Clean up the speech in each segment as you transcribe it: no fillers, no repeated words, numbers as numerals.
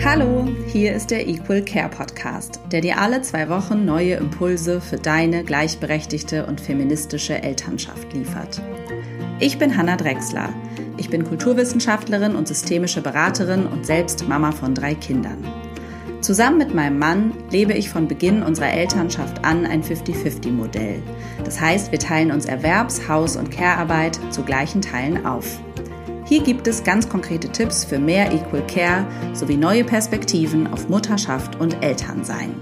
Hallo, hier ist der Equal Care Podcast, der dir alle 2 Wochen neue Impulse für deine gleichberechtigte und feministische Elternschaft liefert. Ich bin Hannah Drechsler. Ich bin Kulturwissenschaftlerin und systemische Beraterin und selbst Mama von 3 Kindern. Zusammen mit meinem Mann lebe ich von Beginn unserer Elternschaft an ein 50-50-Modell. Das heißt, wir teilen uns Erwerbs-, Haus- und Care-Arbeit zu gleichen Teilen auf. Hier gibt es ganz konkrete Tipps für mehr Equal Care sowie neue Perspektiven auf Mutterschaft und Elternsein.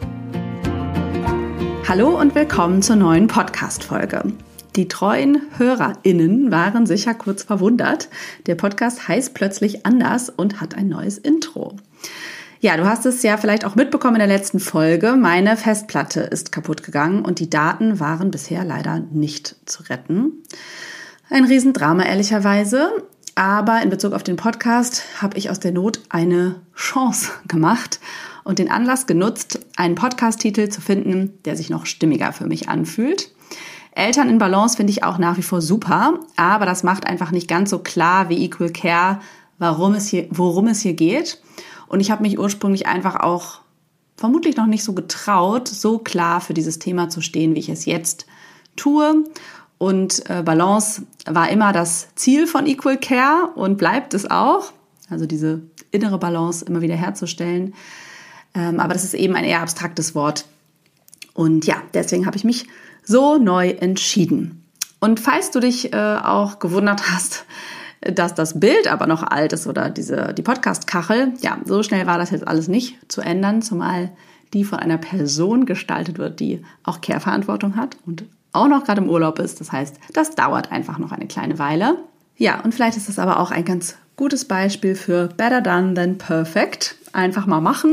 Hallo und willkommen zur neuen Podcast-Folge. Die treuen HörerInnen waren sicher kurz verwundert. Der Podcast heißt plötzlich anders und hat ein neues Intro. Ja, du hast es ja vielleicht auch mitbekommen in der letzten Folge. Meine Festplatte ist kaputt gegangen und die Daten waren bisher leider nicht zu retten. Ein Riesendrama, ehrlicherweise. Aber in Bezug auf den Podcast habe ich aus der Not eine Chance gemacht und den Anlass genutzt, einen Podcast-Titel zu finden, der sich noch stimmiger für mich anfühlt. Eltern in Balance finde ich auch nach wie vor super, aber das macht einfach nicht ganz so klar wie Equal Care, worum es hier geht. Und ich habe mich ursprünglich einfach auch vermutlich noch nicht so getraut, so klar für dieses Thema zu stehen, wie ich es jetzt tue. Und Balance war immer das Ziel von Equal Care und bleibt es auch. Also diese innere Balance immer wieder herzustellen. Aber das ist eben ein eher abstraktes Wort. Und ja, deswegen habe ich mich so neu entschieden. Und falls du dich auch gewundert hast, dass das Bild aber noch alt ist oder die Podcast-Kachel, ja, so schnell war das jetzt alles nicht zu ändern, zumal die von einer Person gestaltet wird, die auch Care-Verantwortung hat und auch noch gerade im Urlaub ist. Das heißt, das dauert einfach noch eine kleine Weile. Ja, und vielleicht ist das aber auch ein ganz gutes Beispiel für Better Done Than Perfect. Einfach mal machen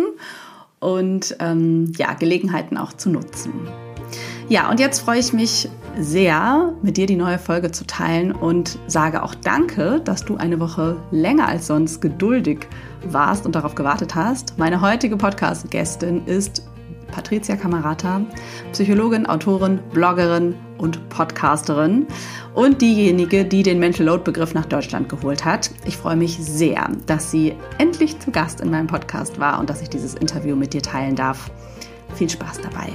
und Gelegenheiten auch zu nutzen. Ja, und jetzt freue ich mich sehr, mit dir die neue Folge zu teilen und sage auch danke, dass du eine Woche länger als sonst geduldig warst und darauf gewartet hast. Meine heutige Podcast-Gästin ist Patricia Camerata, Psychologin, Autorin, Bloggerin und Podcasterin und diejenige, die den Mental Load-Begriff nach Deutschland geholt hat. Ich freue mich sehr, dass sie endlich zu Gast in meinem Podcast war und dass ich dieses Interview mit dir teilen darf. Viel Spaß dabei.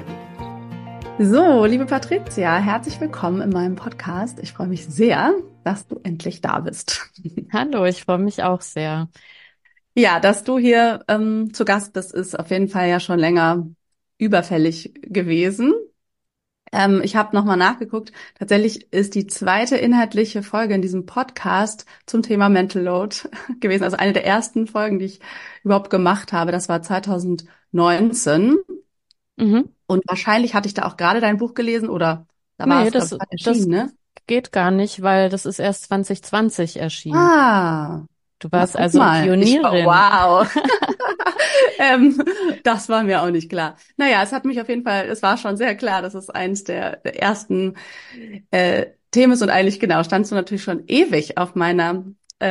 So, liebe Patricia, herzlich willkommen in meinem Podcast. Ich freue mich sehr, dass du endlich da bist. Hallo, ich freue mich auch sehr. Ja, dass du hier zu Gast bist, ist auf jeden Fall ja schon länger überfällig gewesen. Ich habe nochmal nachgeguckt. Tatsächlich ist die 2. inhaltliche Folge in diesem Podcast zum Thema Mental Load gewesen. Also eine der ersten Folgen, die ich überhaupt gemacht habe. Das war 2019. Mhm. Und wahrscheinlich hatte ich da auch gerade dein Buch gelesen oder da war Nee, es, glaube ich, gerade erschienen, das ne? geht gar nicht, weil das ist erst 2020 erschienen. Ah, Du na warst guck also mal. Pionierin. Wow. ähm, Das war mir auch nicht klar. Naja, es hat mich auf jeden Fall, es war schon sehr klar, dass es eins der ersten Themen ist und eigentlich genau, standst du natürlich schon ewig auf meiner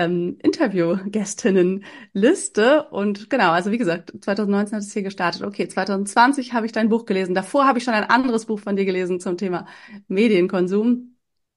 Interviewgästinnenliste und genau, also wie gesagt, 2019 hat es hier gestartet. Okay, 2020 habe ich dein Buch gelesen. Davor habe ich schon ein anderes Buch von dir gelesen zum Thema Medienkonsum.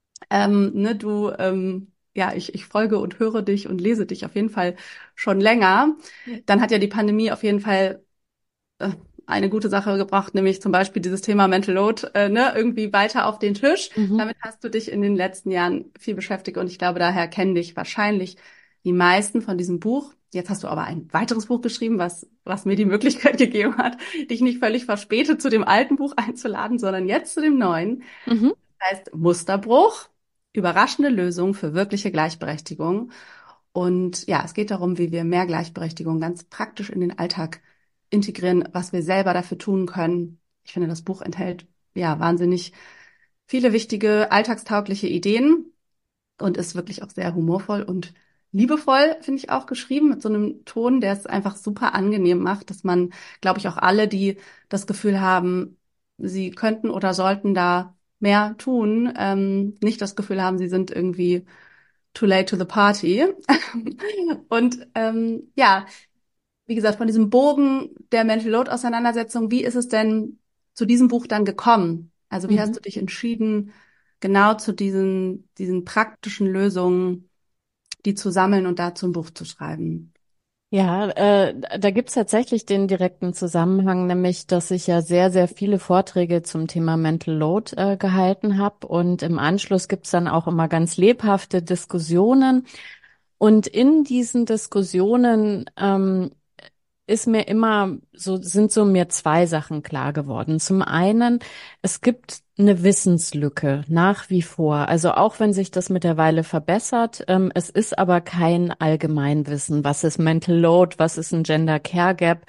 Ich folge und höre dich und lese dich auf jeden Fall schon länger. Dann hat ja die Pandemie auf jeden Fall eine gute Sache gebracht, nämlich zum Beispiel dieses Thema Mental Load, irgendwie weiter auf den Tisch. Mhm. Damit hast du dich in den letzten Jahren viel beschäftigt und ich glaube, daher kennen dich wahrscheinlich die meisten von diesem Buch. Jetzt hast du aber ein weiteres Buch geschrieben, was mir die Möglichkeit gegeben hat, dich nicht völlig verspätet zu dem alten Buch einzuladen, sondern jetzt zu dem neuen. Mhm. Das heißt Musterbruch, überraschende Lösungen für wirkliche Gleichberechtigung. Und ja, es geht darum, wie wir mehr Gleichberechtigung ganz praktisch in den Alltag integrieren, was wir selber dafür tun können. Ich finde, das Buch enthält ja wahnsinnig viele wichtige alltagstaugliche Ideen und ist wirklich auch sehr humorvoll und liebevoll, finde ich auch geschrieben, mit so einem Ton, der es einfach super angenehm macht, dass man, glaube ich, auch alle, die das Gefühl haben, sie könnten oder sollten da mehr tun, nicht das Gefühl haben, sie sind irgendwie too late to the party. Und wie gesagt, von diesem Bogen der Mental Load Auseinandersetzung, wie ist es denn zu diesem Buch dann gekommen? Also wie hast Mhm. du dich entschieden, genau zu diesen praktischen Lösungen, die zu sammeln und dazu ein Buch zu schreiben? Ja, da gibt's tatsächlich den direkten Zusammenhang, nämlich, dass ich ja sehr, sehr viele Vorträge zum Thema Mental Load gehalten habe und im Anschluss gibt's dann auch immer ganz lebhafte Diskussionen und in diesen Diskussionen ist mir immer sind so mir zwei Sachen klar geworden. Zum einen, es gibt eine Wissenslücke nach wie vor. Also auch wenn sich das mit der Weile verbessert, es ist aber kein Allgemeinwissen. Was ist Mental Load? Was ist ein Gender Care Gap?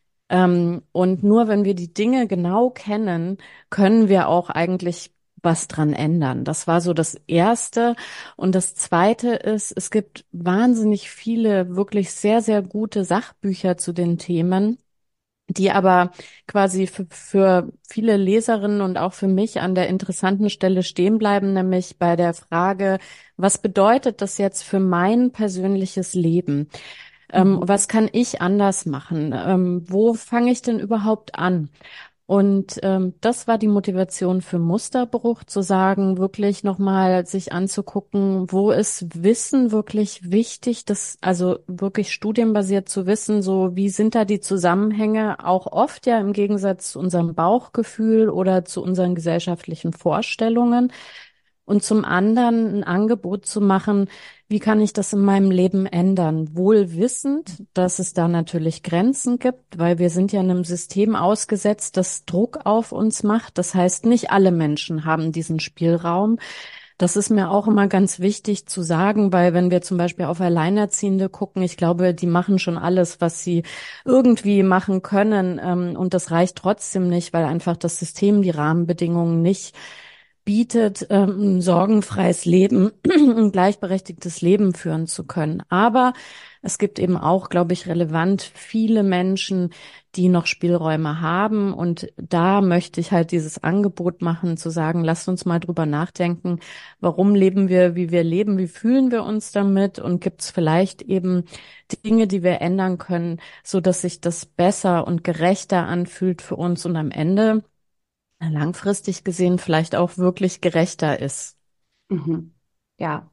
Und nur wenn wir die Dinge genau kennen, können wir auch eigentlich was dran ändern. Das war so das Erste. Und das Zweite ist, es gibt wahnsinnig viele wirklich sehr, sehr gute Sachbücher zu den Themen, die aber quasi für viele Leserinnen und auch für mich an der interessanten Stelle stehen bleiben, nämlich bei der Frage, was bedeutet das jetzt für mein persönliches Leben? Mhm. Was kann ich anders machen? Wo fange ich denn überhaupt an? Und das war die Motivation für Musterbruch, zu sagen, wirklich nochmal sich anzugucken, wo ist Wissen wirklich wichtig, das also wirklich studienbasiert zu wissen, so wie sind da die Zusammenhänge, auch oft ja im Gegensatz zu unserem Bauchgefühl oder zu unseren gesellschaftlichen Vorstellungen. Und zum anderen ein Angebot zu machen, wie kann ich das in meinem Leben ändern? Wohl wissend, dass es da natürlich Grenzen gibt, weil wir sind ja in einem System ausgesetzt, das Druck auf uns macht. Das heißt, nicht alle Menschen haben diesen Spielraum. Das ist mir auch immer ganz wichtig zu sagen, weil wenn wir zum Beispiel auf Alleinerziehende gucken, ich glaube, die machen schon alles, was sie irgendwie machen können. Und das reicht trotzdem nicht, weil einfach das System die Rahmenbedingungen nicht bietet, ein sorgenfreies Leben, ein gleichberechtigtes Leben führen zu können. Aber es gibt eben auch, glaube ich, relevant viele Menschen, die noch Spielräume haben. Und da möchte ich halt dieses Angebot machen, zu sagen, lasst uns mal drüber nachdenken, warum leben wir, wie wir leben, wie fühlen wir uns damit und gibt es vielleicht eben Dinge, die wir ändern können, so dass sich das besser und gerechter anfühlt für uns und am Ende langfristig gesehen vielleicht auch wirklich gerechter ist. Mhm. Ja.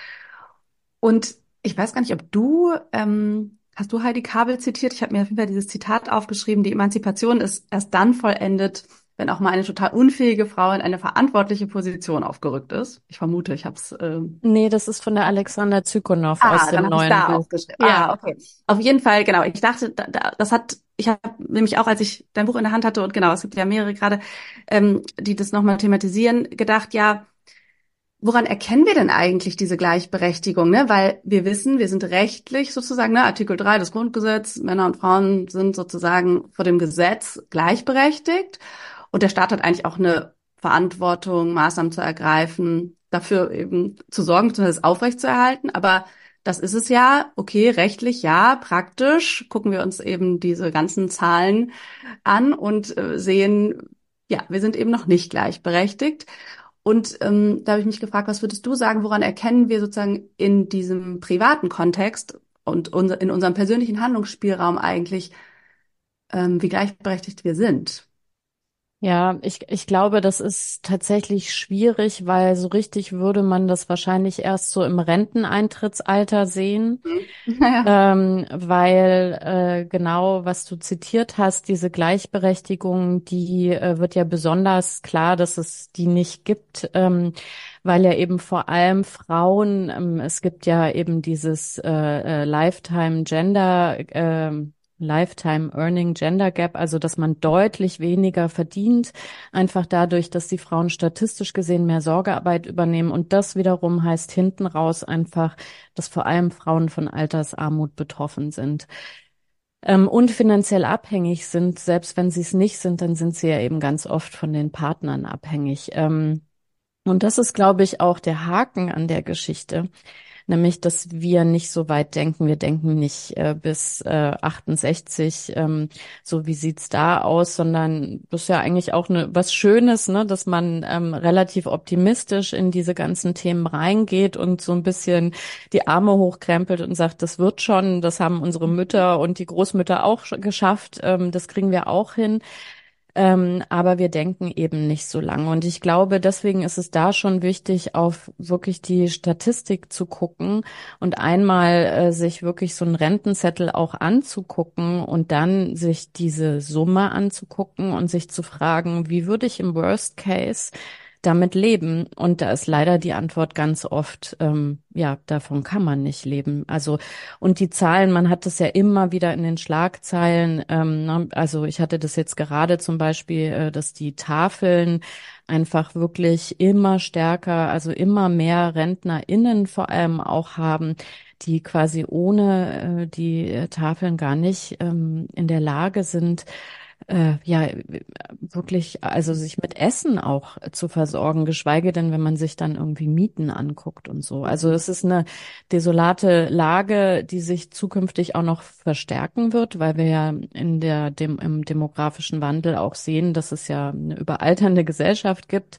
Und ich weiß gar nicht, ob du, hast du Heidi Kabel zitiert? Ich habe mir auf jeden Fall dieses Zitat aufgeschrieben, die Emanzipation ist erst dann vollendet, wenn auch mal eine total unfähige Frau in eine verantwortliche Position aufgerückt ist. Ich vermute, ich habe es. Nee, das ist von der Alexander Zykonow aus Dann dem habe ich es neuen da Buch. aufgeschrieben. Ja. Okay. Auf jeden Fall, genau. Ich dachte, ich habe nämlich auch, als ich dein Buch in der Hand hatte, und genau, es gibt ja mehrere gerade, die das nochmal thematisieren, gedacht, ja, woran erkennen wir denn eigentlich diese Gleichberechtigung? Ne? Weil wir wissen, wir sind rechtlich sozusagen, ne, Artikel 3 des Grundgesetzes, Männer und Frauen sind sozusagen vor dem Gesetz gleichberechtigt. Und der Staat hat eigentlich auch eine Verantwortung, Maßnahmen zu ergreifen, dafür eben zu sorgen, beziehungsweise es aufrechtzuerhalten. Aber das ist es ja, okay, rechtlich ja, praktisch gucken wir uns eben diese ganzen Zahlen an und sehen, ja, wir sind eben noch nicht gleichberechtigt. Und da habe ich mich gefragt, was würdest du sagen, woran erkennen wir sozusagen in diesem privaten Kontext und in unserem persönlichen Handlungsspielraum eigentlich, wie gleichberechtigt wir sind? Ja, ich glaube, das ist tatsächlich schwierig, weil so richtig würde man das wahrscheinlich erst so im Renteneintrittsalter sehen. Mhm. Naja. Weil genau, was du zitiert hast, diese Gleichberechtigung, die wird ja besonders klar, dass es die nicht gibt, weil ja eben vor allem Frauen, es gibt ja eben dieses Lifetime Earning Gender Gap, also dass man deutlich weniger verdient, einfach dadurch, dass die Frauen statistisch gesehen mehr Sorgearbeit übernehmen. Und das wiederum heißt hinten raus einfach, dass vor allem Frauen von Altersarmut betroffen sind. Und finanziell abhängig sind, selbst wenn sie es nicht sind, dann sind sie ja eben ganz oft von den Partnern abhängig. Und das ist, glaube ich, auch der Haken an der Geschichte. Nämlich, dass wir nicht so weit denken. Wir denken nicht bis 68, so wie sieht's da aus, sondern das ist ja eigentlich auch was Schönes, ne, dass man relativ optimistisch in diese ganzen Themen reingeht und so ein bisschen die Arme hochkrempelt und sagt, das wird schon, das haben unsere Mütter und die Großmütter auch schon geschafft, das kriegen wir auch hin. Aber wir denken eben nicht so lange. Und ich glaube, deswegen ist es da schon wichtig, auf wirklich die Statistik zu gucken und einmal sich wirklich so einen Rentenzettel auch anzugucken und dann sich diese Summe anzugucken und sich zu fragen, wie würde ich im Worst Case damit leben? Und da ist leider die Antwort ganz oft, ja, davon kann man nicht leben. Also, und die Zahlen, man hat das ja immer wieder in den Schlagzeilen. Ne? Also ich hatte das jetzt gerade zum Beispiel, dass die Tafeln einfach wirklich immer stärker, also immer mehr RentnerInnen vor allem auch haben, die quasi ohne die Tafeln gar nicht in der Lage sind, ja, wirklich, also sich mit Essen auch zu versorgen, geschweige denn, wenn man sich dann irgendwie Mieten anguckt und so. Also es ist eine desolate Lage, die sich zukünftig auch noch verstärken wird, weil wir ja im demografischen Wandel auch sehen, dass es ja eine überalternde Gesellschaft gibt.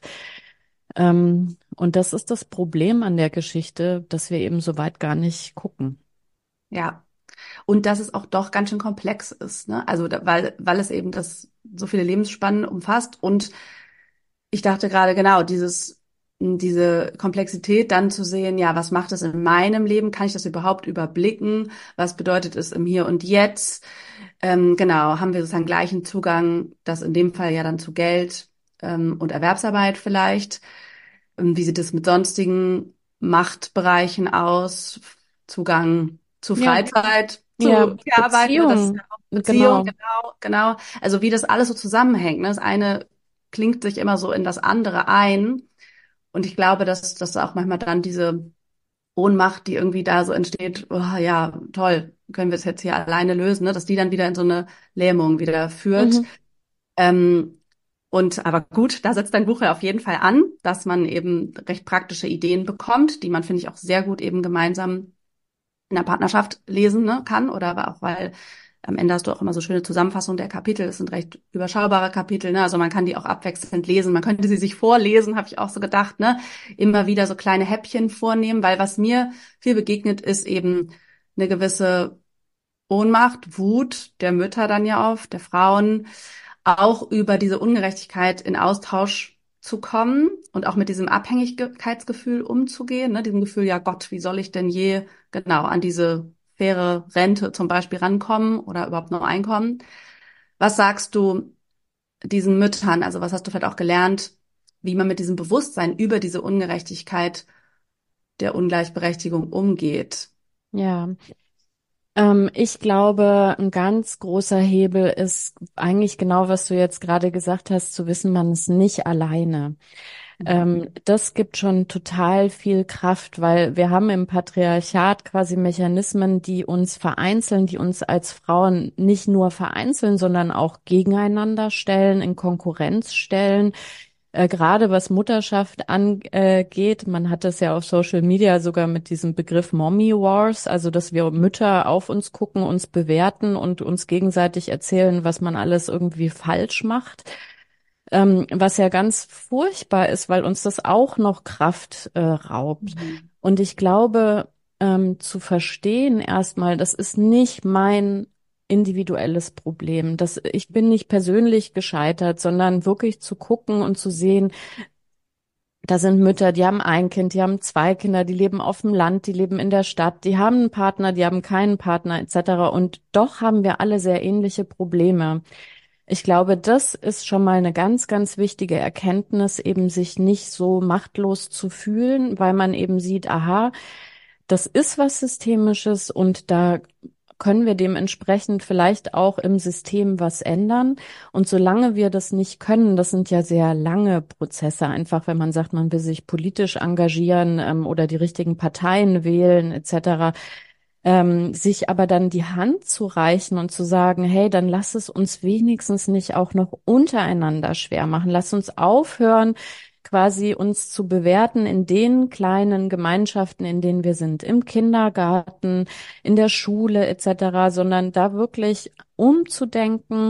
Und das ist das Problem an der Geschichte, dass wir eben so weit gar nicht gucken. Ja. Und dass es auch doch ganz schön komplex ist, ne? Also, weil es eben das so viele Lebensspannen umfasst. Und ich dachte gerade genau, diese Komplexität dann zu sehen, ja, was macht es in meinem Leben? Kann ich das überhaupt überblicken? Was bedeutet es im Hier und Jetzt? Genau, haben wir sozusagen gleichen Zugang, das in dem Fall ja dann zu Geld, und Erwerbsarbeit vielleicht? Wie sieht es mit sonstigen Machtbereichen aus? Zugang zu Ja, Freizeit, ja, zu Arbeit, ne? Das ist ja Beziehung, auch Beziehung, genau. genau. Also wie das alles so zusammenhängt, ne? Das eine klingt sich immer so in das andere ein. Und ich glaube, dass auch manchmal dann diese Ohnmacht, die irgendwie da so entsteht, oh, ja, toll, können wir es jetzt hier alleine lösen, ne? Dass die dann wieder in so eine Lähmung wieder führt. Mhm. Ähm, aber gut, da setzt dein Buch ja auf jeden Fall an, dass man eben recht praktische Ideen bekommt, die man, finde ich, auch sehr gut eben gemeinsam in der Partnerschaft lesen, ne, kann. Oder aber auch, weil am Ende hast du auch immer so schöne Zusammenfassungen der Kapitel. Das sind recht überschaubare Kapitel, ne? Also man kann die auch abwechselnd lesen. Man könnte sie sich vorlesen, habe ich auch so gedacht, ne? Immer wieder so kleine Häppchen vornehmen, weil was mir viel begegnet, ist eben eine gewisse Ohnmacht, Wut der Mütter dann ja oft, der Frauen, auch über diese Ungerechtigkeit in Austausch zu kommen und auch mit diesem Abhängigkeitsgefühl umzugehen, ne? Diesem Gefühl, ja Gott, wie soll ich denn je genau an diese faire Rente zum Beispiel rankommen oder überhaupt noch Einkommen? Was sagst du diesen Müttern? Also was hast du vielleicht auch gelernt, wie man mit diesem Bewusstsein über diese Ungerechtigkeit der Ungleichberechtigung umgeht? Ja. Ich glaube, ein ganz großer Hebel ist eigentlich genau, was du jetzt gerade gesagt hast, zu wissen, man ist nicht alleine. Das gibt schon total viel Kraft, weil wir haben im Patriarchat quasi Mechanismen, die uns vereinzeln, die uns als Frauen nicht nur vereinzeln, sondern auch gegeneinander stellen, in Konkurrenz stellen. Gerade was Mutterschaft angeht, man hat das ja auf Social Media sogar mit diesem Begriff Mommy Wars, also dass wir Mütter auf uns gucken, uns bewerten und uns gegenseitig erzählen, was man alles irgendwie falsch macht. Was ja ganz furchtbar ist, weil uns das auch noch Kraft raubt. Mhm. Und ich glaube, zu verstehen erstmal, das ist nicht mein individuelles Problem. Ich bin nicht persönlich gescheitert, sondern wirklich zu gucken und zu sehen, da sind Mütter, die haben ein Kind, die haben zwei Kinder, die leben auf dem Land, die leben in der Stadt, die haben einen Partner, die haben keinen Partner etc. Und doch haben wir alle sehr ähnliche Probleme. Ich glaube, das ist schon mal eine ganz, ganz wichtige Erkenntnis, eben sich nicht so machtlos zu fühlen, weil man eben sieht, aha, das ist was Systemisches und da können wir dementsprechend vielleicht auch im System was ändern. Und solange wir das nicht können, das sind ja sehr lange Prozesse, einfach wenn man sagt, man will sich politisch engagieren, oder die richtigen Parteien wählen etc., sich aber dann die Hand zu reichen und zu sagen, hey, dann lass es uns wenigstens nicht auch noch untereinander schwer machen. Lass uns aufhören, quasi uns zu bewerten in den kleinen Gemeinschaften, in denen wir sind, im Kindergarten, in der Schule etc., sondern da wirklich umzudenken,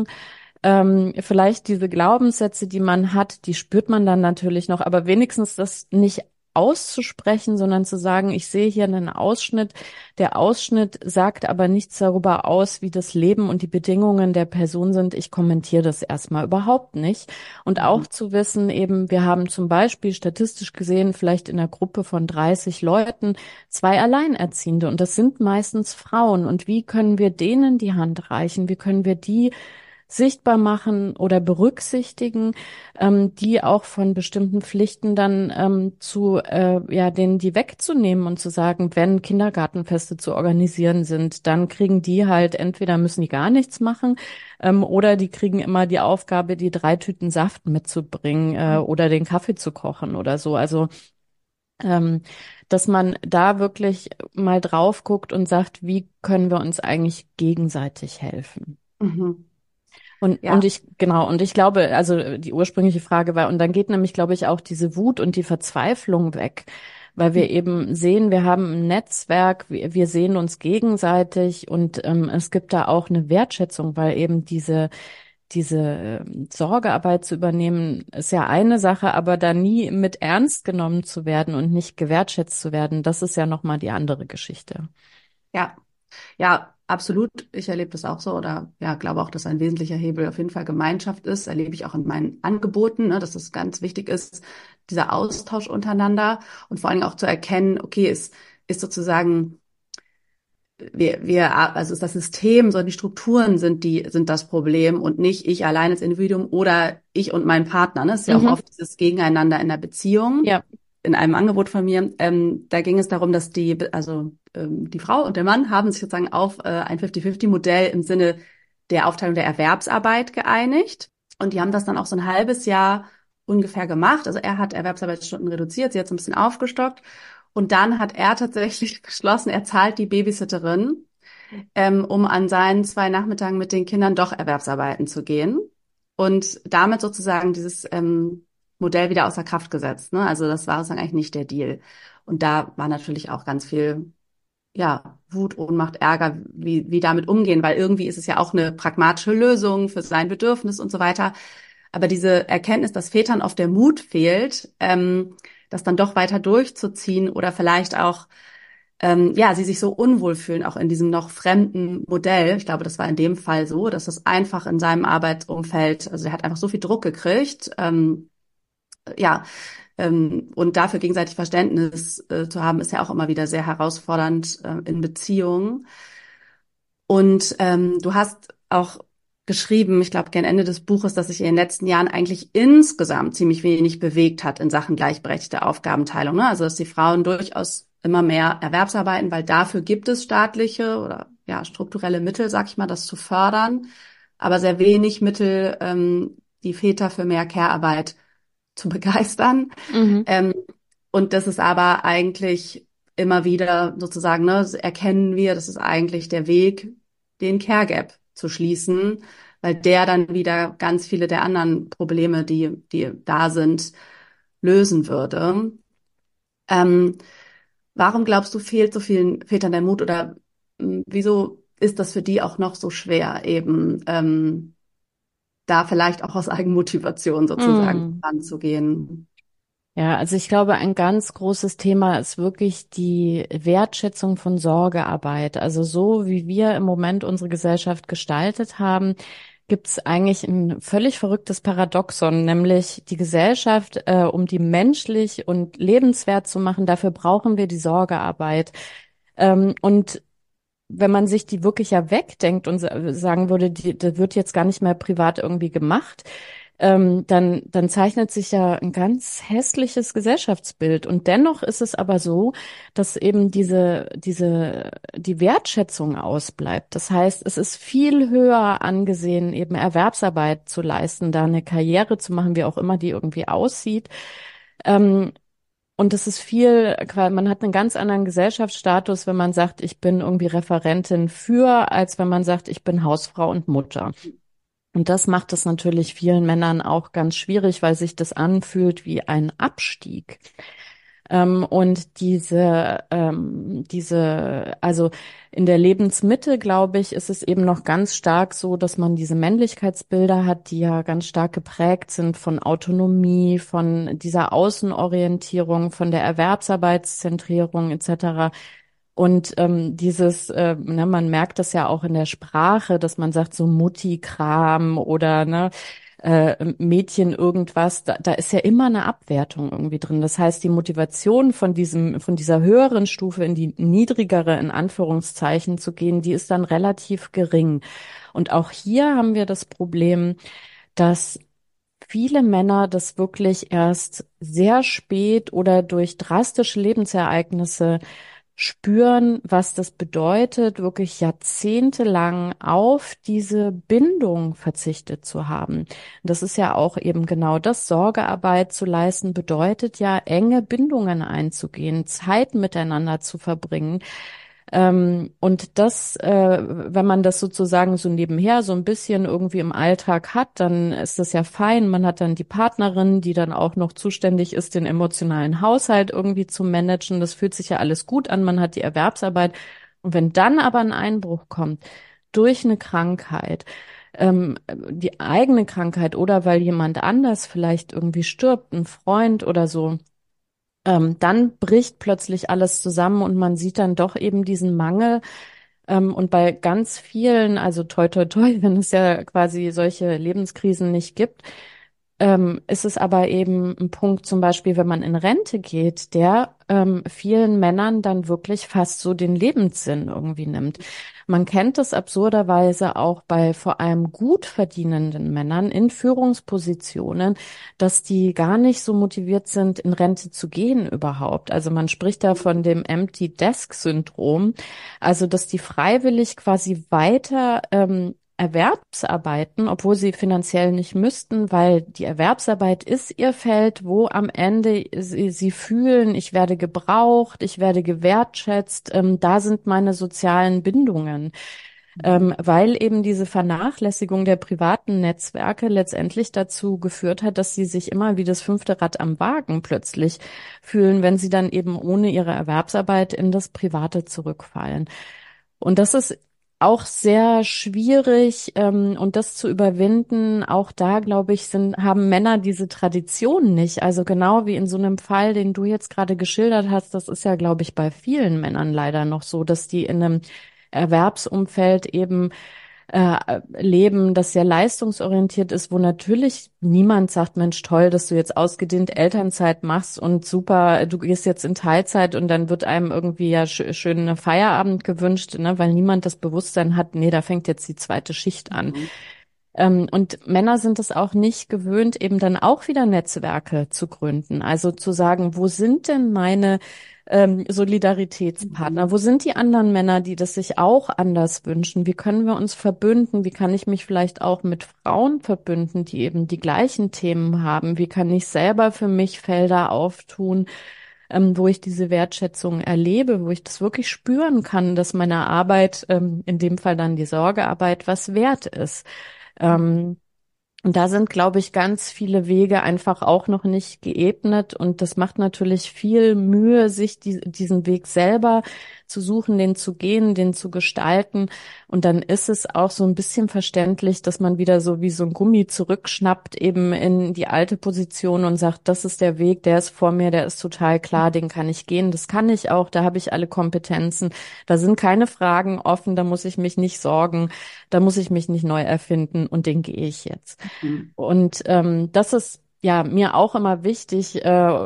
vielleicht diese Glaubenssätze, die man hat, die spürt man dann natürlich noch, aber wenigstens das nicht auszusprechen, sondern zu sagen, ich sehe hier einen Ausschnitt. Der Ausschnitt sagt aber nichts darüber aus, wie das Leben und die Bedingungen der Person sind. Ich kommentiere das erstmal überhaupt nicht. Und auch zu wissen, eben, wir haben zum Beispiel statistisch gesehen vielleicht in einer Gruppe von 30 Leuten 2 Alleinerziehende und das sind meistens Frauen. Und wie können wir denen die Hand reichen? Wie können wir die sichtbar machen oder berücksichtigen, die auch von bestimmten Pflichten dann denen die wegzunehmen und zu sagen, wenn Kindergartenfeste zu organisieren sind, dann kriegen die halt entweder müssen die gar nichts machen, oder die kriegen immer die Aufgabe, die 3 Tüten Saft mitzubringen, oder den Kaffee zu kochen oder so. Also dass man da wirklich mal drauf guckt und sagt, wie können wir uns eigentlich gegenseitig helfen? Mhm. Und Ja. ich glaube, also die ursprüngliche Frage war, und dann geht nämlich, glaube ich, auch diese Wut und die Verzweiflung weg, weil wir eben sehen, wir haben ein Netzwerk, wir sehen uns gegenseitig und es gibt da auch eine Wertschätzung, weil eben diese Sorgearbeit zu übernehmen, ist ja eine Sache, aber da nie mit ernst genommen zu werden und nicht gewertschätzt zu werden, das ist ja nochmal die andere Geschichte. Ja, ja, absolut. Ich erlebe das auch so oder ja, glaube auch, dass ein wesentlicher Hebel auf jeden Fall Gemeinschaft ist. Erlebe ich auch in meinen Angeboten, ne, dass es ganz wichtig ist, dieser Austausch untereinander und vor allen Dingen auch zu erkennen, okay, es ist sozusagen also ist das System, so die Strukturen sind das Problem und nicht ich allein als Individuum oder ich und mein Partner. Ne? Das ist ja auch Mhm. oft dieses Gegeneinander in der Beziehung. Ja. In einem Angebot von mir, da ging es darum, dass die Frau und der Mann haben sich sozusagen auf ein 50-50-Modell im Sinne der Aufteilung der Erwerbsarbeit geeinigt. Und die haben das dann auch so ein halbes Jahr ungefähr gemacht. Also er hat Erwerbsarbeitsstunden reduziert, sie hat so ein bisschen aufgestockt. Und dann hat er tatsächlich beschlossen, er zahlt die Babysitterin, um an seinen 2 Nachmittagen mit den Kindern doch Erwerbsarbeiten zu gehen. Und damit sozusagen dieses Modell wieder außer Kraft gesetzt. Ne? Also das war sozusagen eigentlich nicht der Deal. Und da war natürlich auch ganz viel, ja, Wut, Ohnmacht, Ärger, wie damit umgehen, weil irgendwie ist es ja auch eine pragmatische Lösung für sein Bedürfnis und so weiter. Aber diese Erkenntnis, dass Vätern oft der Mut fehlt, das dann doch weiter durchzuziehen oder vielleicht auch, ja, sie sich so unwohl fühlen, auch in diesem noch fremden Modell. Ich glaube, das war in dem Fall so, dass es einfach in seinem Arbeitsumfeld, also er hat einfach so viel Druck gekriegt, ja, und dafür gegenseitig Verständnis zu haben, ist ja auch immer wieder sehr herausfordernd in Beziehungen. Und du hast auch geschrieben, ich glaube, gern Ende des Buches, dass sich in den letzten Jahren eigentlich insgesamt ziemlich wenig bewegt hat in Sachen gleichberechtigte Aufgabenteilung. Ne? Also dass die Frauen durchaus immer mehr Erwerbsarbeiten, weil dafür gibt es staatliche oder ja strukturelle Mittel, sag ich mal, das zu fördern, aber sehr wenig Mittel, die Väter für mehr Care-Arbeit zu begeistern. Mhm. Ähm, und das ist aber eigentlich immer wieder sozusagen, ne, erkennen wir, das ist eigentlich der Weg, den Care Gap zu schließen, weil der dann wieder ganz viele der anderen Probleme, die da sind, lösen würde. Ähm, warum glaubst du, fehlt so vielen Vätern der Mut oder wieso ist das für die auch noch so schwer, eben da vielleicht auch aus Eigenmotivation sozusagen Mhm. ranzugehen? Ja, also ich glaube, ein ganz großes Thema ist wirklich die Wertschätzung von Sorgearbeit. Also so wie wir im Moment unsere Gesellschaft gestaltet haben, gibt es eigentlich ein völlig verrücktes Paradoxon, nämlich die Gesellschaft, um die menschlich und lebenswert zu machen, dafür brauchen wir die Sorgearbeit. Und wenn man sich die wirklich ja wegdenkt und sagen würde, das wird jetzt gar nicht mehr privat irgendwie gemacht, dann zeichnet sich ja ein ganz hässliches Gesellschaftsbild. Und dennoch ist es aber so, dass eben die Wertschätzung ausbleibt. Das heißt, es ist viel höher angesehen, eben Erwerbsarbeit zu leisten, da eine Karriere zu machen, wie auch immer die irgendwie aussieht. Ähm, und es ist man hat einen ganz anderen Gesellschaftsstatus, wenn man sagt, ich bin irgendwie Referentin für, als wenn man sagt, ich bin Hausfrau und Mutter. Und das macht es natürlich vielen Männern auch ganz schwierig, weil sich das anfühlt wie ein Abstieg. Und also in der Lebensmitte, glaube ich, ist es eben noch ganz stark so, dass man diese Männlichkeitsbilder hat, die ja ganz stark geprägt sind von Autonomie, von dieser Außenorientierung, von der Erwerbsarbeitszentrierung etc. Und man merkt das ja auch in der Sprache, dass man sagt so Mutti-Kram oder ne, Mädchen irgendwas, da ist ja immer eine Abwertung irgendwie drin. Das heißt, die Motivation von dieser höheren Stufe in die niedrigere, in Anführungszeichen, zu gehen, die ist dann relativ gering. Und auch hier haben wir das Problem, dass viele Männer das wirklich erst sehr spät oder durch drastische Lebensereignisse spüren, was das bedeutet, wirklich jahrzehntelang auf diese Bindung verzichtet zu haben. Das ist ja auch eben genau das. Sorgearbeit zu leisten bedeutet ja, enge Bindungen einzugehen, Zeit miteinander zu verbringen. Und wenn man das sozusagen so nebenher so ein bisschen irgendwie im Alltag hat, dann ist das ja fein. Man hat dann die Partnerin, die dann auch noch zuständig ist, den emotionalen Haushalt irgendwie zu managen. Das fühlt sich ja alles gut an. Man hat die Erwerbsarbeit. Und wenn dann aber ein Einbruch kommt durch eine Krankheit, die eigene Krankheit oder weil jemand anders vielleicht irgendwie stirbt, ein Freund oder so, dann bricht plötzlich alles zusammen und man sieht dann doch eben diesen Mangel. Und bei ganz vielen, also toi toi toi, wenn es ja quasi solche Lebenskrisen nicht gibt, ist es aber eben ein Punkt, zum Beispiel, wenn man in Rente geht, der vielen Männern dann wirklich fast so den Lebenssinn irgendwie nimmt. Man kennt es absurderweise auch bei vor allem gut verdienenden Männern in Führungspositionen, dass die gar nicht so motiviert sind, in Rente zu gehen überhaupt. Also man spricht da von dem Empty Desk Syndrom, also dass die freiwillig quasi weiter Erwerbsarbeiten, obwohl sie finanziell nicht müssten, weil die Erwerbsarbeit ist ihr Feld, wo am Ende sie fühlen, ich werde gebraucht, ich werde gewertschätzt, da sind meine sozialen Bindungen. Weil eben diese Vernachlässigung der privaten Netzwerke letztendlich dazu geführt hat, dass sie sich immer wie das fünfte Rad am Wagen plötzlich fühlen, wenn sie dann eben ohne ihre Erwerbsarbeit in das Private zurückfallen. Und das ist auch sehr schwierig, und das zu überwinden. Auch da, glaube ich, haben Männer diese Tradition nicht. Also genau wie in so einem Fall, den du jetzt gerade geschildert hast, das ist ja, glaube ich, bei vielen Männern leider noch so, dass die in einem Erwerbsumfeld eben leben, das sehr leistungsorientiert ist, wo natürlich niemand sagt, Mensch, toll, dass du jetzt ausgedehnt Elternzeit machst und super, du gehst jetzt in Teilzeit und dann wird einem irgendwie ja schön eine Feierabend gewünscht, ne, weil niemand das Bewusstsein hat, nee, da fängt jetzt die zweite Schicht an. Mhm. Und Männer sind es auch nicht gewöhnt, eben dann auch wieder Netzwerke zu gründen. Also zu sagen, wo sind denn meine Solidaritätspartner? Mhm. Wo sind die anderen Männer, die das sich auch anders wünschen? Wie können wir uns verbünden? Wie kann ich mich vielleicht auch mit Frauen verbünden, die eben die gleichen Themen haben? Wie kann ich selber für mich Felder auftun, wo ich diese Wertschätzung erlebe, wo ich das wirklich spüren kann, dass meine Arbeit, in dem Fall dann die Sorgearbeit, was wert ist? Ähm, und da sind, glaube ich, ganz viele Wege einfach auch noch nicht geebnet. Und das macht natürlich viel Mühe, sich diesen Weg selber zu suchen, den zu gehen, den zu gestalten. Und dann ist es auch so ein bisschen verständlich, dass man wieder so wie so ein Gummi zurückschnappt, eben in die alte Position und sagt, das ist der Weg, der ist vor mir, der ist total klar, den kann ich gehen. Das kann ich auch, da habe ich alle Kompetenzen. Da sind keine Fragen offen, da muss ich mich nicht sorgen, da muss ich mich nicht neu erfinden und den gehe ich jetzt. Mhm. Und das ist ja mir auch immer wichtig,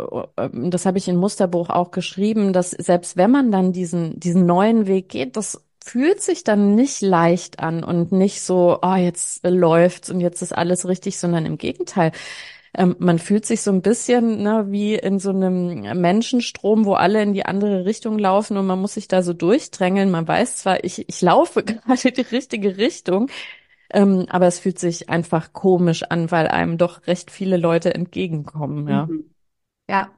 das habe ich in Musterbuch auch geschrieben, dass selbst wenn man dann diesen neuen Weg geht, das fühlt sich dann nicht leicht an und nicht so, oh, jetzt läuft's und jetzt ist alles richtig, sondern im Gegenteil. Man fühlt sich so ein bisschen, ne, wie in so einem Menschenstrom, wo alle in die andere Richtung laufen und man muss sich da so durchdrängeln. Man weiß zwar, ich laufe gerade die richtige Richtung, aber es fühlt sich einfach komisch an, weil einem doch recht viele Leute entgegenkommen, ja. Mhm. Ja,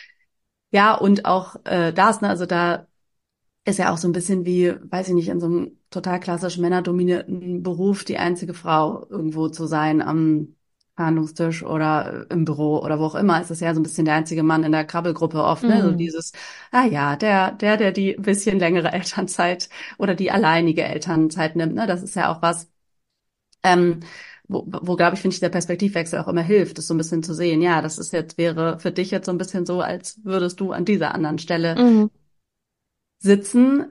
ja, und auch das, ne, also da ist ja auch so ein bisschen wie, weiß ich nicht, in so einem total klassisch männerdominierten Beruf die einzige Frau irgendwo zu sein am Verhandlungstisch oder im Büro oder wo auch immer, ist es ja so ein bisschen der einzige Mann in der Krabbelgruppe oft, ne? So Mhm. dieses, ah ja, der die bisschen längere Elternzeit oder die alleinige Elternzeit nimmt, ne? Das ist ja auch was, ähm, wo glaube ich, finde ich, der Perspektivwechsel auch immer hilft, das so ein bisschen zu sehen. Ja, das ist jetzt, wäre für dich jetzt so ein bisschen so, als würdest du an dieser anderen Stelle Mhm. sitzen.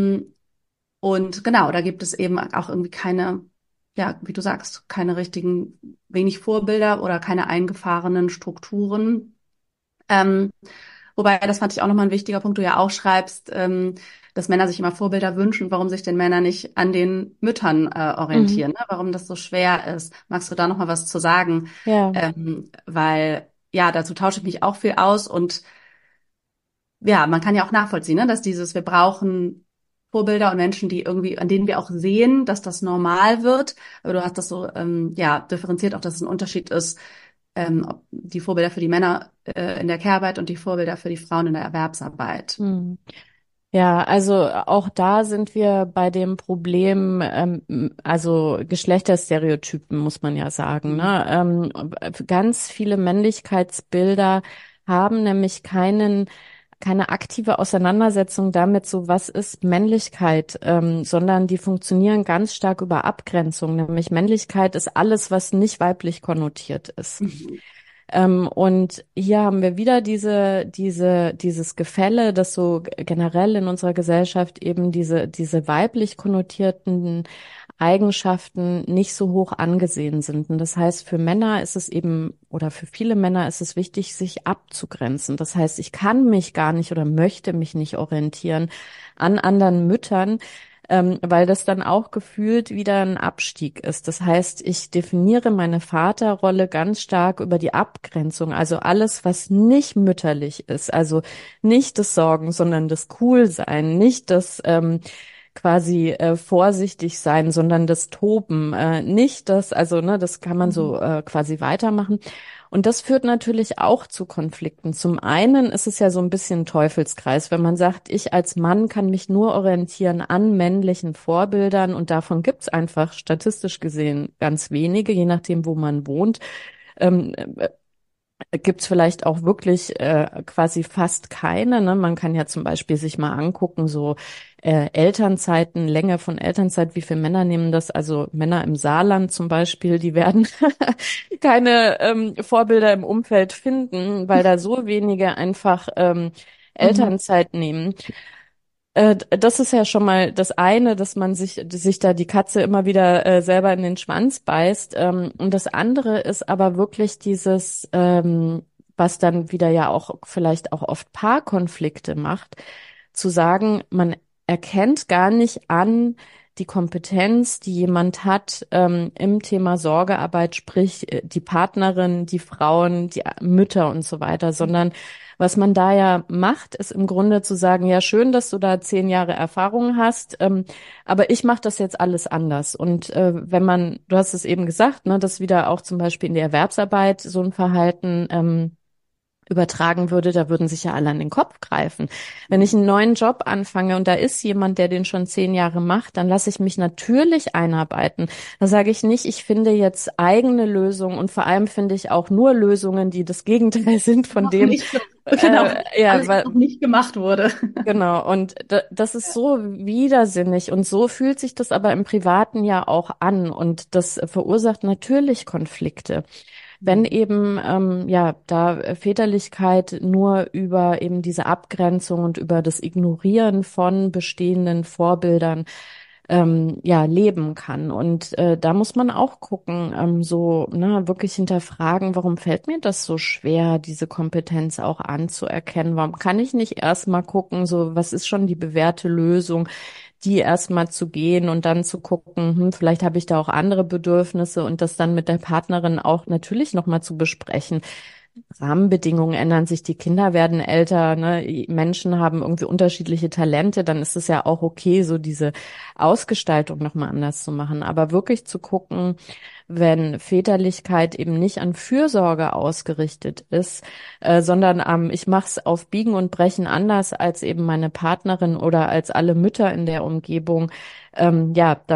Und genau, da gibt es eben auch irgendwie keine, ja, wie du sagst, keine richtigen, wenig Vorbilder oder keine eingefahrenen Strukturen. Ähm, Wobei, das fand ich auch nochmal ein wichtiger Punkt, du ja auch schreibst, dass Männer sich immer Vorbilder wünschen, warum sich denn Männer nicht an den Müttern Mhm. orientieren, ne? Warum das so schwer ist. Magst du da nochmal was zu sagen? Ja. Weil, ja, dazu tausche ich mich auch viel aus und ja, man kann ja auch nachvollziehen, ne, dass wir brauchen Vorbilder und Menschen, die irgendwie, an denen wir auch sehen, dass das normal wird. Aber du hast das so, ja, differenziert auch, dass es ein Unterschied ist, ob die Vorbilder für die Männer in der Care-Arbeit und die Vorbilder für die Frauen in der Erwerbsarbeit. Mhm. Ja, also auch da sind wir bei dem Problem, also Geschlechterstereotypen, muss man ja sagen, Mhm. ne? Ganz viele Männlichkeitsbilder haben nämlich keine aktive Auseinandersetzung damit, so was ist Männlichkeit, sondern die funktionieren ganz stark über Abgrenzung. Nämlich Männlichkeit ist alles, was nicht weiblich konnotiert ist. Mhm. Und hier haben wir wieder dieses Gefälle, dass so generell in unserer Gesellschaft eben diese weiblich konnotierten Eigenschaften nicht so hoch angesehen sind. Und das heißt, für Männer ist es eben, oder für viele Männer ist es wichtig, sich abzugrenzen. Das heißt, ich kann mich gar nicht oder möchte mich nicht orientieren an anderen Müttern, weil das dann auch gefühlt wieder ein Abstieg ist. Das heißt, ich definiere meine Vaterrolle ganz stark über die Abgrenzung, also alles, was nicht mütterlich ist, also nicht das Sorgen, sondern das Coolsein, nicht das quasi vorsichtig sein, sondern das Toben, nicht das, also ne, das kann man Mhm. so quasi weitermachen. Und das führt natürlich auch zu Konflikten. Zum einen ist es ja so ein bisschen ein Teufelskreis, wenn man sagt, ich als Mann kann mich nur orientieren an männlichen Vorbildern und davon gibt's einfach statistisch gesehen ganz wenige, je nachdem, wo man wohnt. Ähm, Gibt's vielleicht auch wirklich quasi fast keine. Ne? Man kann ja zum Beispiel sich mal angucken, so Elternzeiten, Länge von Elternzeit, wie viele Männer nehmen das? Also Männer im Saarland zum Beispiel, die werden keine Vorbilder im Umfeld finden, weil da so wenige einfach Mhm. Elternzeit nehmen. Das ist ja schon mal das eine, dass man sich da die Katze immer wieder selber in den Schwanz beißt. Und das andere ist aber wirklich was dann wieder ja auch vielleicht auch oft Paarkonflikte macht, zu sagen, man erkennt gar nicht an die Kompetenz, die jemand hat im Thema Sorgearbeit, sprich die Partnerin, die Frauen, die Mütter und so weiter, sondern was man da ja macht, ist im Grunde zu sagen, ja, schön, dass du da 10 Jahre Erfahrung hast, aber ich mache das jetzt alles anders. Und du hast es eben gesagt, ne, dass wieder auch zum Beispiel in die Erwerbsarbeit so ein Verhalten übertragen würde, da würden sich ja alle an den Kopf greifen. Wenn ich einen neuen Job anfange und da ist jemand, der den schon 10 Jahre macht, dann lasse ich mich natürlich einarbeiten. Da sage ich nicht, ich finde jetzt eigene Lösungen und vor allem finde ich auch nur Lösungen, die das Gegenteil sind von Noch dem, nicht, genau, ja, alles, was weil noch nicht gemacht wurde. genau, und das ist so widersinnig und so fühlt sich das aber im Privaten ja auch an und das verursacht natürlich Konflikte. Wenn Mhm. eben ja da Väterlichkeit nur über eben diese Abgrenzung und über das Ignorieren von bestehenden Vorbildern ja leben kann. Und da muss man auch gucken, so ne, wirklich hinterfragen, warum fällt mir das so schwer, diese Kompetenz auch anzuerkennen? Warum kann ich nicht erstmal gucken, so was ist schon die bewährte Lösung, die erstmal zu gehen und dann zu gucken, vielleicht habe ich da auch andere Bedürfnisse und das dann mit der Partnerin auch natürlich nochmal zu besprechen. Rahmenbedingungen ändern sich, die Kinder werden älter, ne? Menschen haben irgendwie unterschiedliche Talente, dann ist es ja auch okay, so diese Ausgestaltung nochmal anders zu machen. Aber wirklich zu gucken, wenn Väterlichkeit eben nicht an Fürsorge ausgerichtet ist, sondern ich mache es auf Biegen und Brechen anders als eben meine Partnerin oder als alle Mütter in der Umgebung, ja, dann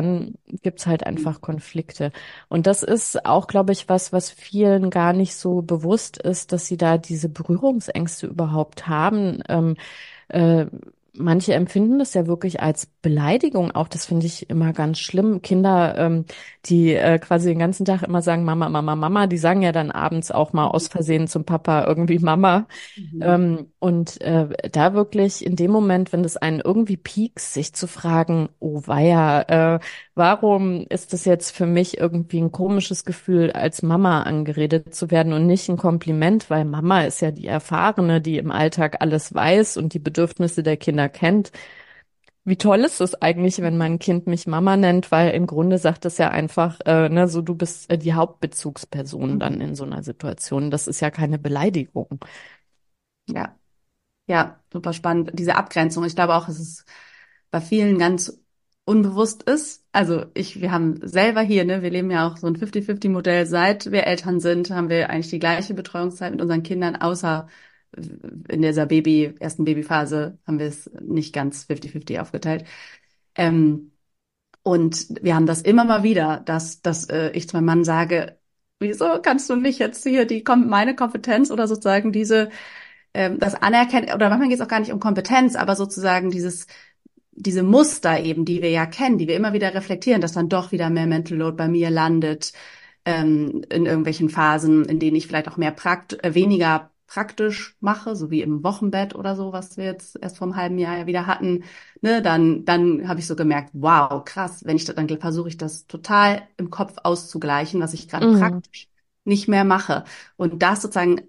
gibt's halt einfach Konflikte. Und das ist auch, glaube ich, was vielen gar nicht so bewusst ist, dass sie da diese Berührungsängste überhaupt haben. Äh, Manche empfinden das ja wirklich als Beleidigung auch. Das finde ich immer ganz schlimm. Kinder, die quasi den ganzen Tag immer sagen, Mama, Mama, Mama, die sagen ja dann abends auch mal aus Versehen zum Papa irgendwie Mama. Mhm. Da wirklich in dem Moment, wenn das einen irgendwie piekst, sich zu fragen, oh weia, warum ist das jetzt für mich irgendwie ein komisches Gefühl, als Mama angeredet zu werden und nicht ein Kompliment, weil Mama ist ja die Erfahrene, die im Alltag alles weiß und die Bedürfnisse der Kinder kennt. Wie toll ist es eigentlich, wenn mein Kind mich Mama nennt, weil im Grunde sagt es ja einfach, ne, so du bist die Hauptbezugsperson dann Mhm. in so einer Situation. Das ist ja keine Beleidigung. Ja. Ja, super spannend. Diese Abgrenzung. Ich glaube auch, dass es bei vielen ganz unbewusst ist. Also wir haben selber hier, ne, wir leben ja auch so ein 50-50-Modell. Seit wir Eltern sind, haben wir eigentlich die gleiche Betreuungszeit mit unseren Kindern, außer in dieser ersten Babyphase haben wir es nicht ganz 50-50 aufgeteilt. Ähm, und wir haben das immer mal wieder, dass ich zu meinem Mann sage, wieso kannst du nicht jetzt hier meine Kompetenz oder sozusagen das Anerkennen, oder manchmal geht es auch gar nicht um Kompetenz, aber sozusagen diese Muster eben, die wir ja kennen, die wir immer wieder reflektieren, dass dann doch wieder mehr Mental Load bei mir landet, in irgendwelchen Phasen, in denen ich vielleicht auch weniger praktisch mache, so wie im Wochenbett oder so, was wir jetzt erst vor einem halben Jahr ja wieder hatten, ne, dann habe ich so gemerkt, wow, krass, dann versuche ich das total im Kopf auszugleichen, was ich gerade Mhm. praktisch nicht mehr mache. Und das sozusagen,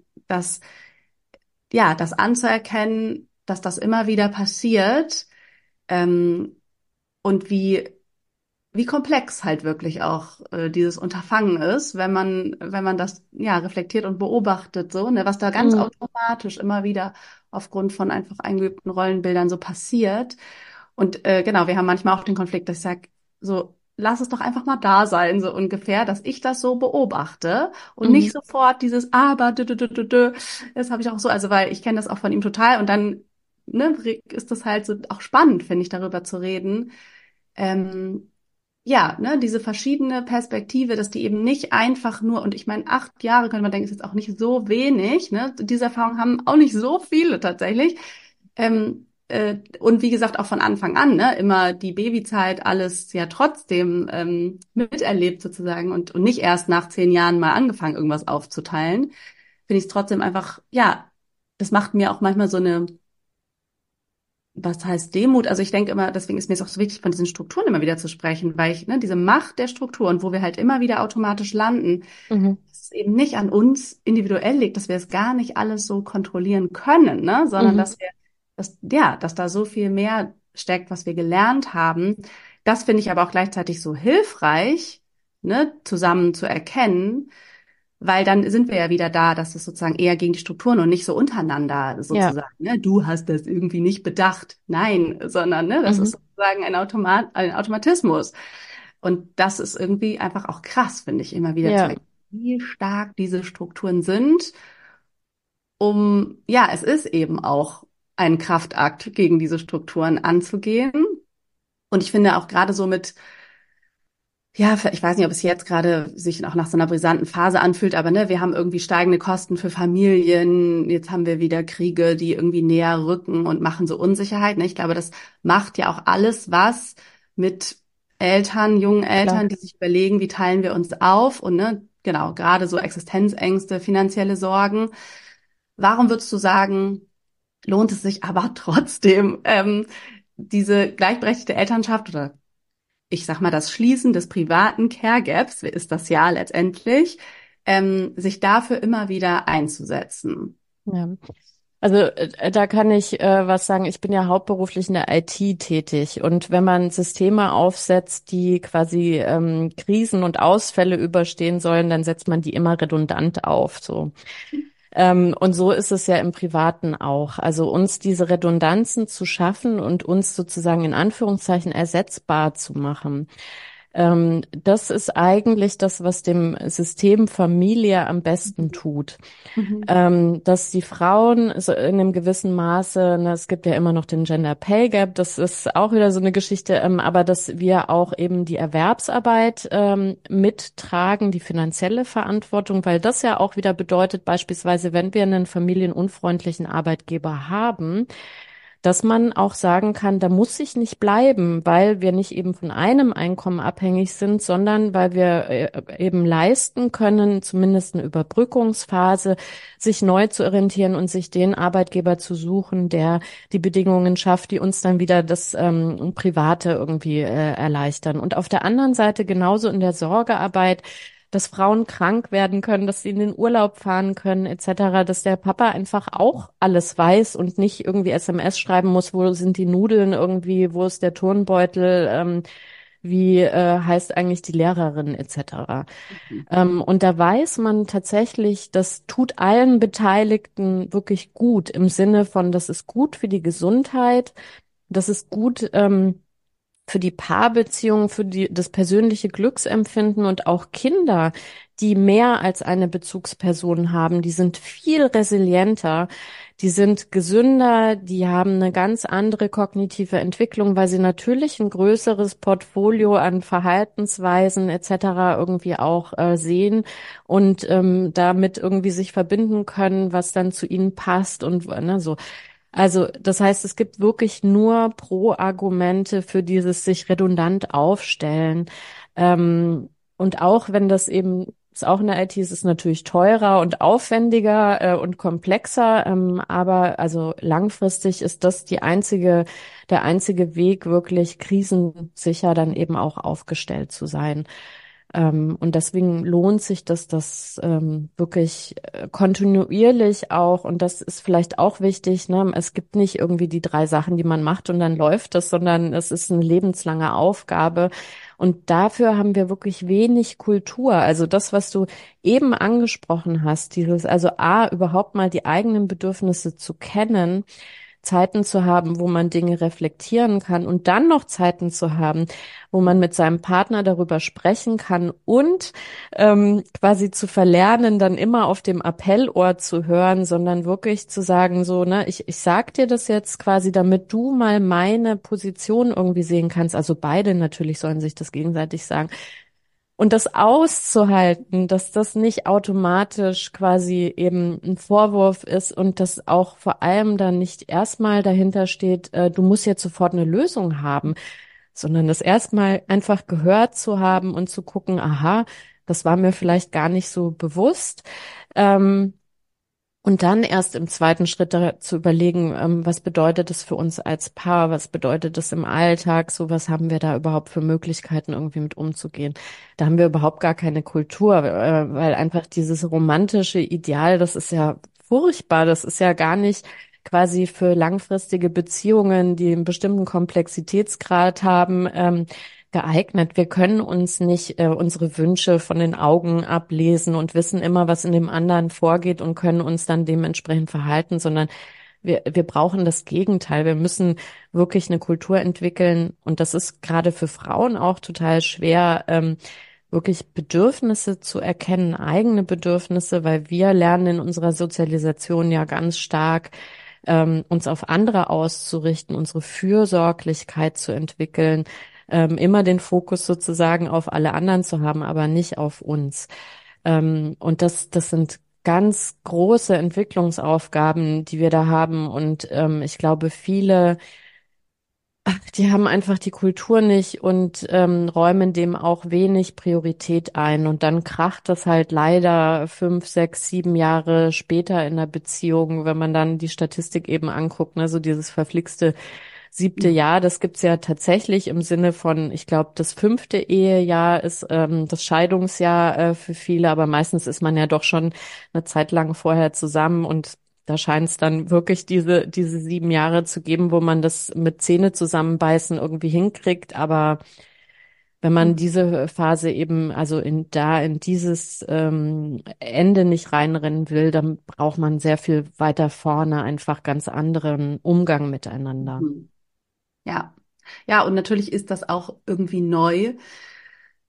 das anzuerkennen, dass das immer wieder passiert, ähm, und wie komplex halt wirklich auch dieses Unterfangen ist, wenn man das ja reflektiert und beobachtet, so, ne, was da ganz Mhm. automatisch immer wieder aufgrund von einfach eingeübten Rollenbildern so passiert. Und genau, wir haben manchmal auch den Konflikt, dass ich sage, so, lass es doch einfach mal da sein, so ungefähr, dass ich das so beobachte und Mhm. nicht sofort dieses Aber, das habe ich auch so, also weil ich kenne das auch von ihm total und dann, ne, ist das halt so auch spannend, finde ich, darüber zu reden. Ähm, ja, ne, diese verschiedene Perspektive, dass die eben nicht einfach nur, und ich meine, 8 Jahre könnte man denken, ist jetzt auch nicht so wenig, ne? Diese Erfahrung haben auch nicht so viele tatsächlich. Und wie gesagt, auch von Anfang an, ne, immer die Babyzeit, alles ja trotzdem miterlebt sozusagen und nicht erst nach 10 Jahren mal angefangen, irgendwas aufzuteilen, finde ich es trotzdem einfach, ja, das macht mir auch manchmal so eine, was heißt Demut? Also ich denke immer, deswegen ist mir es auch so wichtig, von diesen Strukturen immer wieder zu sprechen, weil ich, ne, diese Macht der Strukturen, wo wir halt immer wieder automatisch landen, Mhm. dass es eben nicht an uns individuell liegt, dass wir es gar nicht alles so kontrollieren können, ne, sondern Mhm. dass da so viel mehr steckt, was wir gelernt haben. Das finde ich aber auch gleichzeitig so hilfreich, ne, zusammen zu erkennen, weil dann sind wir ja wieder da, dass es sozusagen eher gegen die Strukturen und nicht so untereinander Ja. sozusagen, ne? Du hast das irgendwie nicht bedacht. Nein, sondern, ne, das Mhm. ist sozusagen ein Automatismus. Und das ist irgendwie einfach auch krass, finde ich, immer wieder zu Ja. erkennen, wie stark diese Strukturen sind, ja, es ist eben auch ein Kraftakt, gegen diese Strukturen anzugehen. Und ich finde auch gerade so ja, ich weiß nicht, ob es jetzt gerade sich auch nach so einer brisanten Phase anfühlt, aber ne, wir haben irgendwie steigende Kosten für Familien. Jetzt haben wir wieder Kriege, die irgendwie näher rücken und machen so Unsicherheit. Ne? Ich glaube, das macht ja auch alles was mit jungen Klar. Eltern, die sich überlegen, wie teilen wir uns auf und ne, genau, gerade so Existenzängste, finanzielle Sorgen. Warum würdest du sagen, lohnt es sich aber trotzdem, diese gleichberechtigte Elternschaft oder ich sag mal, das Schließen des privaten Care Gaps, ist das ja letztendlich, sich dafür immer wieder einzusetzen. Ja. Also da kann ich was sagen. Ich bin ja hauptberuflich in der IT tätig und wenn man Systeme aufsetzt, die quasi Krisen und Ausfälle überstehen sollen, dann setzt man die immer redundant auf. So. Und so ist es ja im Privaten auch. Also uns diese Redundanzen zu schaffen und uns sozusagen in Anführungszeichen ersetzbar zu machen. Das ist eigentlich das, was dem System Familie am besten tut. Mhm. Dass die Frauen so in einem gewissen Maße, ne, es gibt ja immer noch den Gender Pay Gap, das ist auch wieder so eine Geschichte, aber dass wir auch eben die Erwerbsarbeit mittragen, die finanzielle Verantwortung, weil das ja auch wieder bedeutet, beispielsweise, wenn wir einen familienunfreundlichen Arbeitgeber haben, dass man auch sagen kann, da muss ich nicht bleiben, weil wir nicht eben von einem Einkommen abhängig sind, sondern weil wir eben leisten können, zumindest eine Überbrückungsphase, sich neu zu orientieren und sich den Arbeitgeber zu suchen, der die Bedingungen schafft, die uns dann wieder das Private irgendwie erleichtern. Und auf der anderen Seite genauso in der Sorgearbeit, dass Frauen krank werden können, dass sie in den Urlaub fahren können, etc., dass der Papa einfach auch alles weiß und nicht irgendwie SMS schreiben muss, wo sind die Nudeln irgendwie, wo ist der Turnbeutel, wie heißt eigentlich die Lehrerin, etc. Und da weiß man tatsächlich, das tut allen Beteiligten wirklich gut im Sinne von, das ist gut für die Gesundheit, das ist gut für die Paarbeziehung, für das persönliche Glücksempfinden und auch Kinder, die mehr als eine Bezugsperson haben, die sind viel resilienter, die sind gesünder, die haben eine ganz andere kognitive Entwicklung, weil sie natürlich ein größeres Portfolio an Verhaltensweisen etc. irgendwie auch sehen und damit irgendwie sich verbinden können, was dann zu ihnen passt und ne, so. Also, das heißt, es gibt wirklich nur Pro-Argumente für dieses sich redundant aufstellen. Und auch wenn das eben, ist auch in der IT, ist es natürlich teurer und aufwendiger und komplexer, aber also langfristig ist das der einzige Weg, wirklich krisensicher dann eben auch aufgestellt zu sein. Und deswegen lohnt sich das wirklich kontinuierlich auch. Und das ist vielleicht auch wichtig, ne? Es gibt nicht irgendwie die 3 Sachen, die man macht und dann läuft das, sondern es ist eine lebenslange Aufgabe. Und dafür haben wir wirklich wenig Kultur. Also das, was du eben angesprochen hast, dieses, also A, überhaupt mal die eigenen Bedürfnisse zu kennen, Zeiten zu haben, wo man Dinge reflektieren kann und dann noch Zeiten zu haben, wo man mit seinem Partner darüber sprechen kann und quasi zu verlernen, dann immer auf dem Appellohr zu hören, sondern wirklich zu sagen, so, ne, ich sag dir das jetzt quasi, damit du mal meine Position irgendwie sehen kannst. Also beide natürlich sollen sich das gegenseitig sagen. Und das auszuhalten, dass das nicht automatisch quasi eben ein Vorwurf ist und dass auch vor allem dann nicht erstmal dahinter steht, du musst jetzt sofort eine Lösung haben, sondern das erstmal einfach gehört zu haben und zu gucken, aha, das war mir vielleicht gar nicht so bewusst. Ähm, und dann erst im zweiten Schritt zu überlegen, was bedeutet das für uns als Paar, was bedeutet das im Alltag, so was haben wir da überhaupt für Möglichkeiten, irgendwie mit umzugehen. Da haben wir überhaupt gar keine Kultur, weil einfach dieses romantische Ideal, das ist ja furchtbar, das ist ja gar nicht quasi für langfristige Beziehungen, die einen bestimmten Komplexitätsgrad haben, geeignet. Wir können uns nicht unsere Wünsche von den Augen ablesen und wissen immer, was in dem anderen vorgeht und können uns dann dementsprechend verhalten, sondern wir brauchen das Gegenteil. Wir müssen wirklich eine Kultur entwickeln und das ist gerade für Frauen auch total schwer, wirklich Bedürfnisse zu erkennen, eigene Bedürfnisse, weil wir lernen in unserer Sozialisation ja ganz stark, uns auf andere auszurichten, unsere Fürsorglichkeit zu entwickeln, immer den Fokus sozusagen auf alle anderen zu haben, aber nicht auf uns. Und das sind ganz große Entwicklungsaufgaben, die wir da haben. Und ich glaube, viele, die haben einfach die Kultur nicht und räumen dem auch wenig Priorität ein. Und dann kracht das halt leider 5, 6, 7 Jahre später in der Beziehung, wenn man dann die Statistik eben anguckt, ne, so dieses verflixte 7. Jahr, das gibt's ja tatsächlich im Sinne von, ich glaube, das 5. Ehejahr ist das Scheidungsjahr für viele, aber meistens ist man ja doch schon eine Zeit lang vorher zusammen und da scheint es dann wirklich diese 7 Jahre zu geben, wo man das mit Zähne zusammenbeißen irgendwie hinkriegt. Aber wenn man diese Phase eben, also in dieses Ende nicht reinrennen will, dann braucht man sehr viel weiter vorne einfach ganz anderen Umgang miteinander. Mhm. Ja. Ja, und natürlich ist das auch irgendwie neu,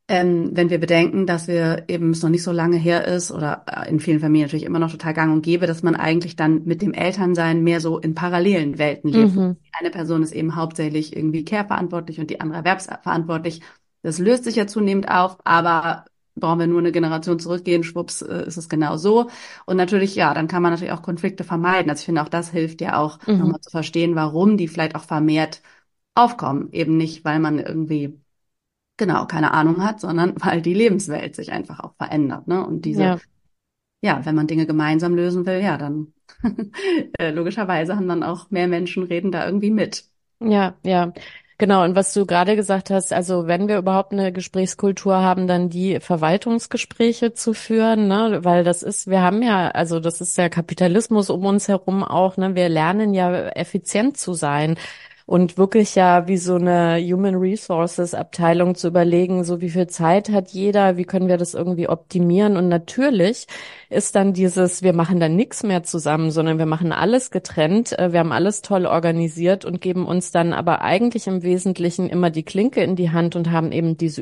Wenn wir bedenken, dass wir eben es noch nicht so lange her ist oder in vielen Familien natürlich immer noch total gang und gäbe, dass man eigentlich dann mit dem Elternsein mehr so in parallelen Welten lebt. Mhm. Eine Person ist eben hauptsächlich irgendwie care-verantwortlich und die andere erwerbsverantwortlich. Das löst sich ja zunehmend auf, aber brauchen wir nur eine Generation zurückgehen, schwupps, ist es genau so. Und natürlich, ja, dann kann man natürlich auch Konflikte vermeiden. Also ich finde, auch das hilft ja auch, Mhm. nochmal zu verstehen, warum die vielleicht auch vermehrt aufkommen. Eben nicht, weil man irgendwie genau keine Ahnung hat, sondern weil die Lebenswelt sich einfach auch verändert, ne? Und diese, Ja, ja, wenn man Dinge gemeinsam lösen will, ja, dann logischerweise haben dann auch mehr Menschen reden da irgendwie mit. ja, ja. Genau, und was du gerade gesagt hast, also wenn wir überhaupt eine Gesprächskultur haben, dann die Verwaltungsgespräche zu führen, ne, weil das ist, wir haben ja, also das ist der Kapitalismus um uns herum auch, ne, wir lernen ja effizient zu sein und wirklich ja wie so eine Human Resources Abteilung zu überlegen, so wie viel Zeit hat jeder, wie können wir das irgendwie optimieren und natürlich ist dann dieses, wir machen dann nichts mehr zusammen, sondern wir machen alles getrennt, wir haben alles toll organisiert und geben uns dann aber eigentlich im Wesentlichen immer die Klinke in die Hand und haben eben diese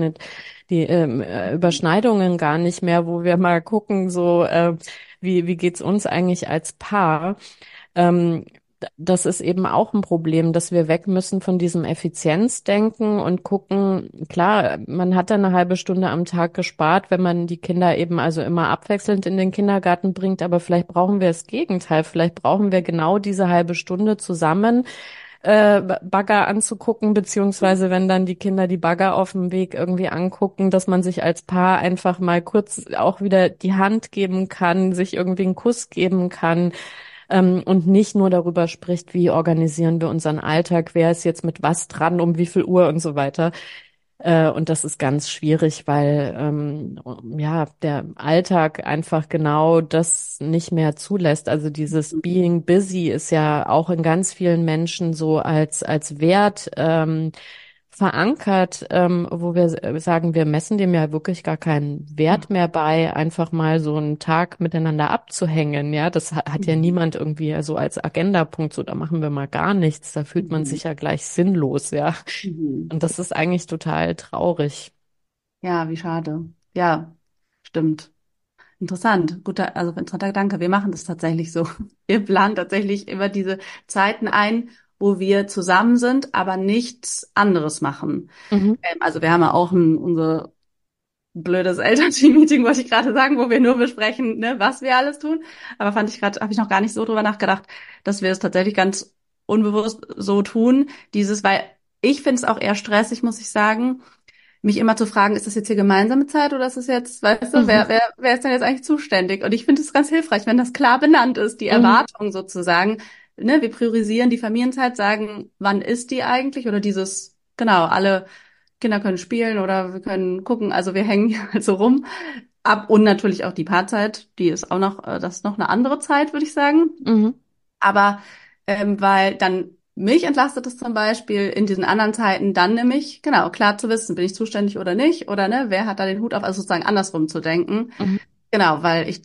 Überschneidungen gar nicht mehr, wo wir mal gucken, so wie geht's uns eigentlich als Paar? Ähm, Das ist eben auch ein Problem, dass wir weg müssen von diesem Effizienzdenken und gucken, klar, man hat dann eine halbe Stunde am Tag gespart, wenn man die Kinder eben also immer abwechselnd in den Kindergarten bringt, aber vielleicht brauchen wir das Gegenteil. Vielleicht brauchen wir genau diese halbe Stunde zusammen, Bagger anzugucken, beziehungsweise wenn dann die Kinder die Bagger auf dem Weg irgendwie angucken, dass man sich als Paar einfach mal kurz auch wieder die Hand geben kann, sich irgendwie einen Kuss geben kann, und nicht nur darüber spricht, wie organisieren wir unseren Alltag, wer ist jetzt mit was dran, um wie viel Uhr und so weiter. Und das ist ganz schwierig, weil ja der Alltag einfach genau das nicht mehr zulässt. Also dieses Being busy ist ja auch in ganz vielen Menschen so als Wert verankert, wo wir sagen, wir messen dem ja wirklich gar keinen Wert mehr bei, einfach mal so einen Tag miteinander abzuhängen. Ja, das hat ja Mhm. niemand irgendwie so als Agendapunkt, so da machen wir mal gar nichts. Da fühlt man Mhm. sich ja gleich sinnlos, ja. Mhm. Und das ist eigentlich total traurig. Ja, wie schade. Ja, stimmt. Interessant. Guter, also interessanter Gedanke. Wir machen das tatsächlich so. Wir planen tatsächlich immer diese Zeiten ein, wo wir zusammen sind, aber nichts anderes machen. Mhm. Also wir haben ja auch unser blödes Elternteam-Meeting, wollte ich gerade sagen, wo wir nur besprechen, ne, was wir alles tun. Aber fand ich gerade, habe ich noch gar nicht so drüber nachgedacht, dass wir es tatsächlich ganz unbewusst so tun. Weil ich finde es auch eher stressig, muss ich sagen, mich immer zu fragen, ist das jetzt hier gemeinsame Zeit oder ist es jetzt, weißt du, Mhm. wer ist denn jetzt eigentlich zuständig? Und ich finde es ganz hilfreich, wenn das klar benannt ist, die Mhm. Erwartung sozusagen. Ne, wir priorisieren die Familienzeit, sagen, wann ist die eigentlich? Oder dieses, genau, alle Kinder können spielen oder wir können gucken. Also wir hängen hier halt so rum. Ab und natürlich auch die Paarzeit, die ist auch noch, das ist noch eine andere Zeit, würde ich sagen. Mhm. Aber weil dann mich entlastet es zum Beispiel in diesen anderen Zeiten dann nämlich, genau, klar zu wissen, bin ich zuständig oder nicht, oder ne, wer hat da den Hut auf, also sozusagen andersrum zu denken. Mhm. Genau, weil ich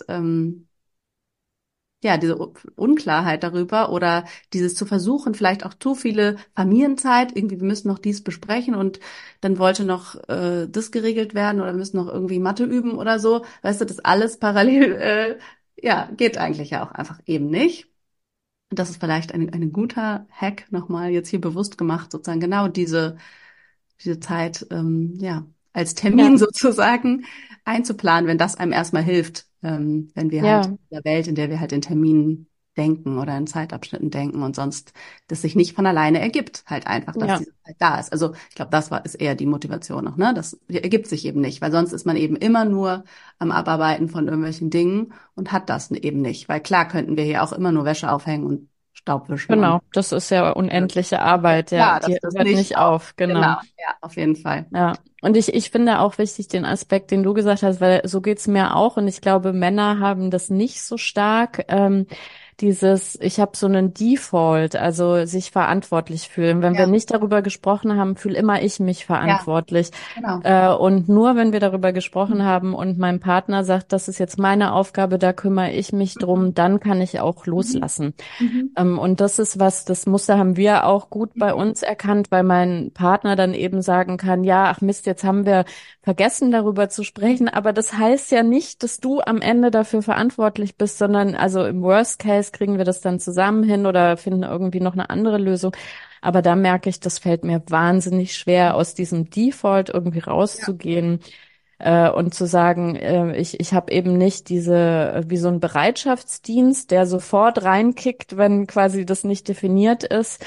diese Unklarheit darüber oder dieses zu versuchen, vielleicht auch zu viele Familienzeit, irgendwie, wir müssen noch dies besprechen und dann wollte noch das geregelt werden oder wir müssen noch irgendwie Mathe üben oder so. Weißt du, das alles parallel, ja, geht eigentlich ja auch einfach eben nicht. Und das ist vielleicht ein guter Hack nochmal jetzt hier bewusst gemacht, sozusagen genau diese Zeit, ja, als Ja, Termin sozusagen einzuplanen, wenn das einem erstmal hilft, wenn wir halt ja, in der Welt, in der wir halt in Terminen denken oder in Zeitabschnitten denken und sonst das sich nicht von alleine ergibt, halt einfach, dass ja, diese Zeit da ist. Also ich glaube, ist eher die Motivation noch, ne? Das ergibt sich eben nicht, weil sonst ist man eben immer nur am Abarbeiten von irgendwelchen Dingen und hat das eben nicht. Weil klar könnten wir hier auch immer nur Wäsche aufhängen und Staub wischen und genau. Das ist ja unendliche ja, Arbeit, ja. klar, Die dass das hört nicht nicht auch. auf, Genau, genau. ja, auf jeden Fall. Ja. Und ich finde auch wichtig den Aspekt, den du gesagt hast, weil so geht's mir auch und ich glaube, Männer haben das nicht so stark. ich habe so einen Default, also sich verantwortlich fühlen. Wenn wir Ja, nicht darüber gesprochen haben, fühle immer ich mich ja, verantwortlich. genau. Und nur wenn wir darüber gesprochen haben und mein Partner sagt, das ist jetzt meine Aufgabe, da kümmere ich mich Mhm. drum, dann kann ich auch Mhm. loslassen. Mhm. Und das ist was, das Muster haben wir auch gut bei Mhm. uns erkannt, weil mein Partner dann eben sagen kann, ja, ach Mist, jetzt haben wir vergessen darüber zu sprechen, aber das heißt ja nicht, dass du am Ende dafür verantwortlich bist, sondern also im Worst Case kriegen wir das dann zusammen hin oder finden irgendwie noch eine andere Lösung. Aber da merke ich, das fällt mir wahnsinnig schwer, aus diesem Default irgendwie Ja. rauszugehen und zu sagen, ich habe eben nicht wie so ein Bereitschaftsdienst, der sofort reinkickt, wenn quasi das nicht definiert ist.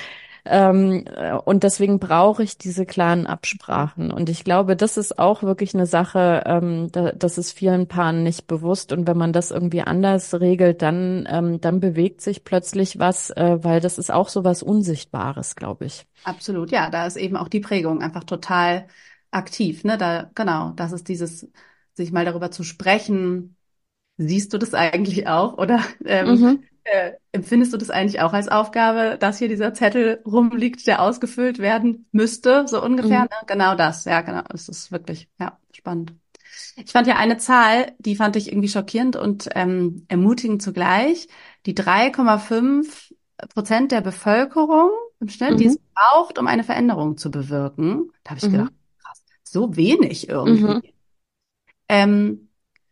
Und deswegen brauche ich diese klaren Absprachen. Und ich glaube, das ist auch wirklich eine Sache, das ist vielen Paaren nicht bewusst. Und wenn man das irgendwie anders regelt, dann bewegt sich plötzlich was, weil das ist auch so was Unsichtbares, glaube ich. Absolut, ja, da ist eben auch die Prägung einfach total aktiv, ne? Da, genau, das ist dieses, sich mal darüber zu sprechen. Siehst du das eigentlich auch? Oder Mhm, empfindest du das eigentlich auch als Aufgabe, dass hier dieser Zettel rumliegt, der ausgefüllt werden müsste, so ungefähr? mhm, Ne? Genau das, ja, genau. Es ist wirklich, ja, spannend. Ich fand ja eine Zahl, die fand ich irgendwie schockierend und ermutigend zugleich. Die 3,5% der Bevölkerung im Schnitt, die mhm, es braucht, um eine Veränderung zu bewirken. Da habe ich mhm, gedacht, krass, so wenig irgendwie. mhm, Ähm,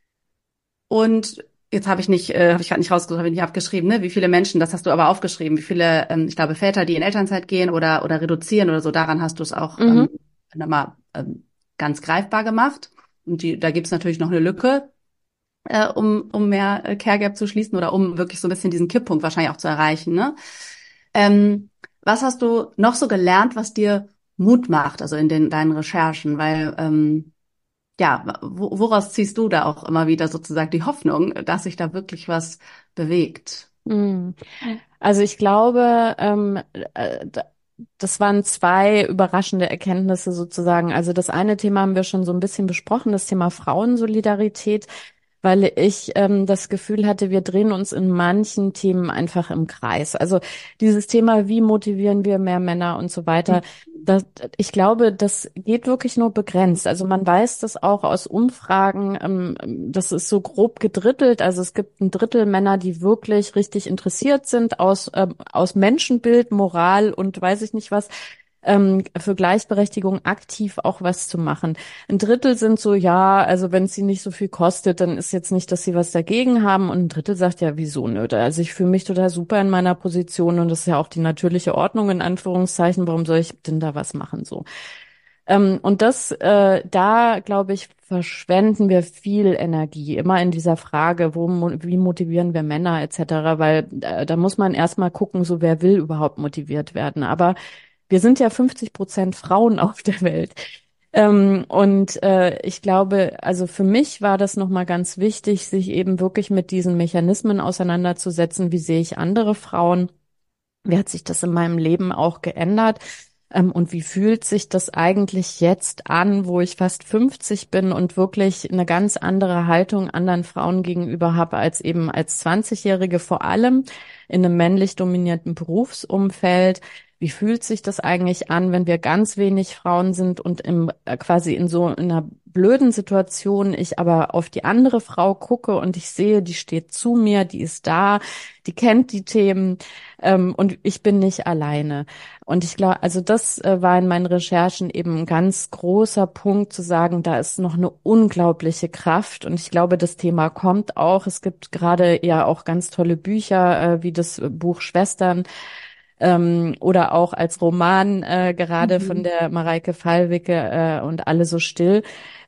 und jetzt habe ich gerade nicht rausgesucht, habe ich nicht abgeschrieben, ne? Wie viele Menschen, das hast du aber aufgeschrieben, wie viele, ich glaube, Väter, die in Elternzeit gehen oder reduzieren oder so, daran hast du es auch mhm, nochmal ganz greifbar gemacht. Und da gibt's natürlich noch eine Lücke, um mehr Care Gap zu schließen oder um wirklich so ein bisschen diesen Kipppunkt wahrscheinlich auch zu erreichen, ne? Was hast du noch so gelernt, was dir Mut macht, also in deinen Recherchen? Weil ja, woraus ziehst du da auch immer wieder sozusagen die Hoffnung, dass sich da wirklich was bewegt? mhm. Also ich glaube, das waren zwei überraschende Erkenntnisse sozusagen. Also das eine Thema haben wir schon so ein bisschen besprochen, das Thema Frauensolidarität, weil ich das Gefühl hatte, wir drehen uns in manchen Themen einfach im Kreis. Also dieses Thema, wie motivieren wir mehr Männer und so weiter. Das, ich glaube, das geht wirklich nur begrenzt. Also man weiß das auch aus Umfragen, das ist so grob gedrittelt. Also es gibt ein Drittel Männer, die wirklich richtig interessiert sind aus Menschenbild, Moral und weiß ich nicht was, für Gleichberechtigung aktiv auch was zu machen. Ein Drittel sind so, ja, also wenn es sie nicht so viel kostet, dann ist jetzt nicht, dass sie was dagegen haben. Und ein Drittel sagt, ja, wieso nicht? Also ich fühle mich total super in meiner Position und das ist ja auch die natürliche Ordnung in Anführungszeichen. Warum soll ich denn da was machen so? Und da glaube ich, verschwenden wir viel Energie immer in dieser Frage, wie motivieren wir Männer etc., weil da muss man erstmal gucken, so wer will überhaupt motiviert werden. Aber wir sind ja 50% Frauen auf der Welt. Ich glaube, also für mich war das nochmal ganz wichtig, sich eben wirklich mit diesen Mechanismen auseinanderzusetzen. Wie sehe ich andere Frauen? Wie hat sich das in meinem Leben auch geändert? Und wie fühlt sich das eigentlich jetzt an, wo ich fast 50 bin und wirklich eine ganz andere Haltung anderen Frauen gegenüber habe als eben als 20-Jährige, vor allem in einem männlich dominierten Berufsumfeld? Wie fühlt sich das eigentlich an, wenn wir ganz wenig Frauen sind und quasi in so einer blöden Situation ich aber auf die andere Frau gucke und ich sehe, die steht zu mir, die ist da, die kennt die Themen, und ich bin nicht alleine. Und ich glaube, also das war in meinen Recherchen eben ein ganz großer Punkt zu sagen, da ist noch eine unglaubliche Kraft. Und ich glaube, das Thema kommt auch. Es gibt gerade ja auch ganz tolle Bücher, wie das Buch Schwestern, oder auch als Roman, gerade von Mhm. der Mareike Fallwicke, und Alle so still.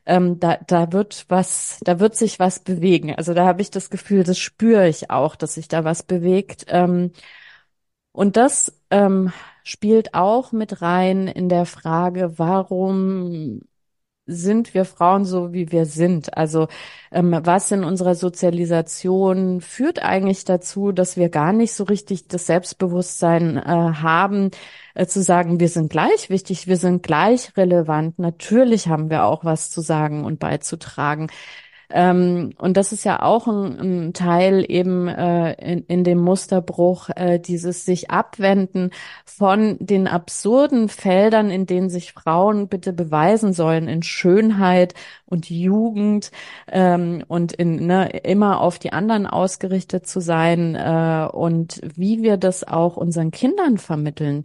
Da wird sich was bewegen. Also da habe ich das Gefühl, das spüre ich auch, dass sich da was bewegt. Und das spielt auch mit rein in der Frage, warum sind wir Frauen so, wie wir sind? Also was in unserer Sozialisation führt eigentlich dazu, dass wir gar nicht so richtig das Selbstbewusstsein haben, zu sagen, wir sind gleich wichtig, wir sind gleich relevant. Natürlich haben wir auch was zu sagen und beizutragen. Und das ist ja auch ein Teil eben in dem Musterbruch, dieses sich abwenden von den absurden Feldern, in denen sich Frauen bitte beweisen sollen, in Schönheit und Jugend und immer auf die anderen ausgerichtet zu sein und wie wir das auch unseren Kindern vermitteln.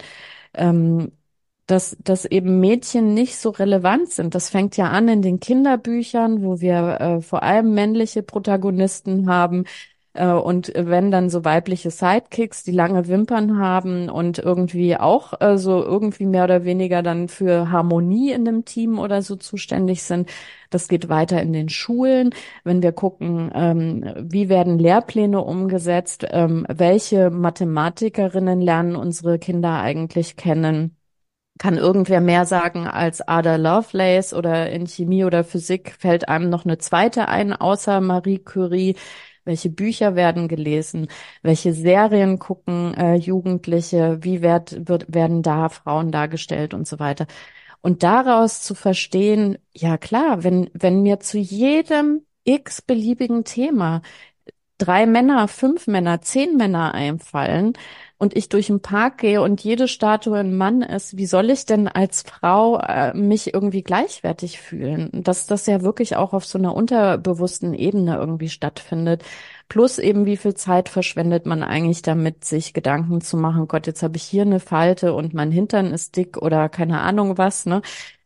Dass eben Mädchen nicht so relevant sind. Das fängt ja an in den Kinderbüchern, wo wir vor allem männliche Protagonisten haben. Und wenn dann so weibliche Sidekicks, die lange Wimpern haben und irgendwie auch so irgendwie mehr oder weniger dann für Harmonie in dem Team oder so zuständig sind. Das geht weiter in den Schulen. Wenn wir gucken, wie werden Lehrpläne umgesetzt, welche Mathematikerinnen lernen unsere Kinder eigentlich kennen? Kann irgendwer mehr sagen als Ada Lovelace, oder in Chemie oder Physik fällt einem noch eine zweite ein, außer Marie Curie? Welche Bücher werden gelesen? Welche Serien gucken Jugendliche? Wie werden da Frauen dargestellt und so weiter? Und daraus zu verstehen, ja klar, wenn mir zu jedem x-beliebigen Thema 3 Männer, 5 Männer, 10 Männer einfallen und ich durch den Park gehe und jede Statue ein Mann ist, wie soll ich denn als Frau mich irgendwie gleichwertig fühlen? Dass das ja wirklich auch auf so einer unterbewussten Ebene irgendwie stattfindet. Plus eben, wie viel Zeit verschwendet man eigentlich damit, sich Gedanken zu machen, Gott, jetzt habe ich hier eine Falte und mein Hintern ist dick oder keine Ahnung was, ne?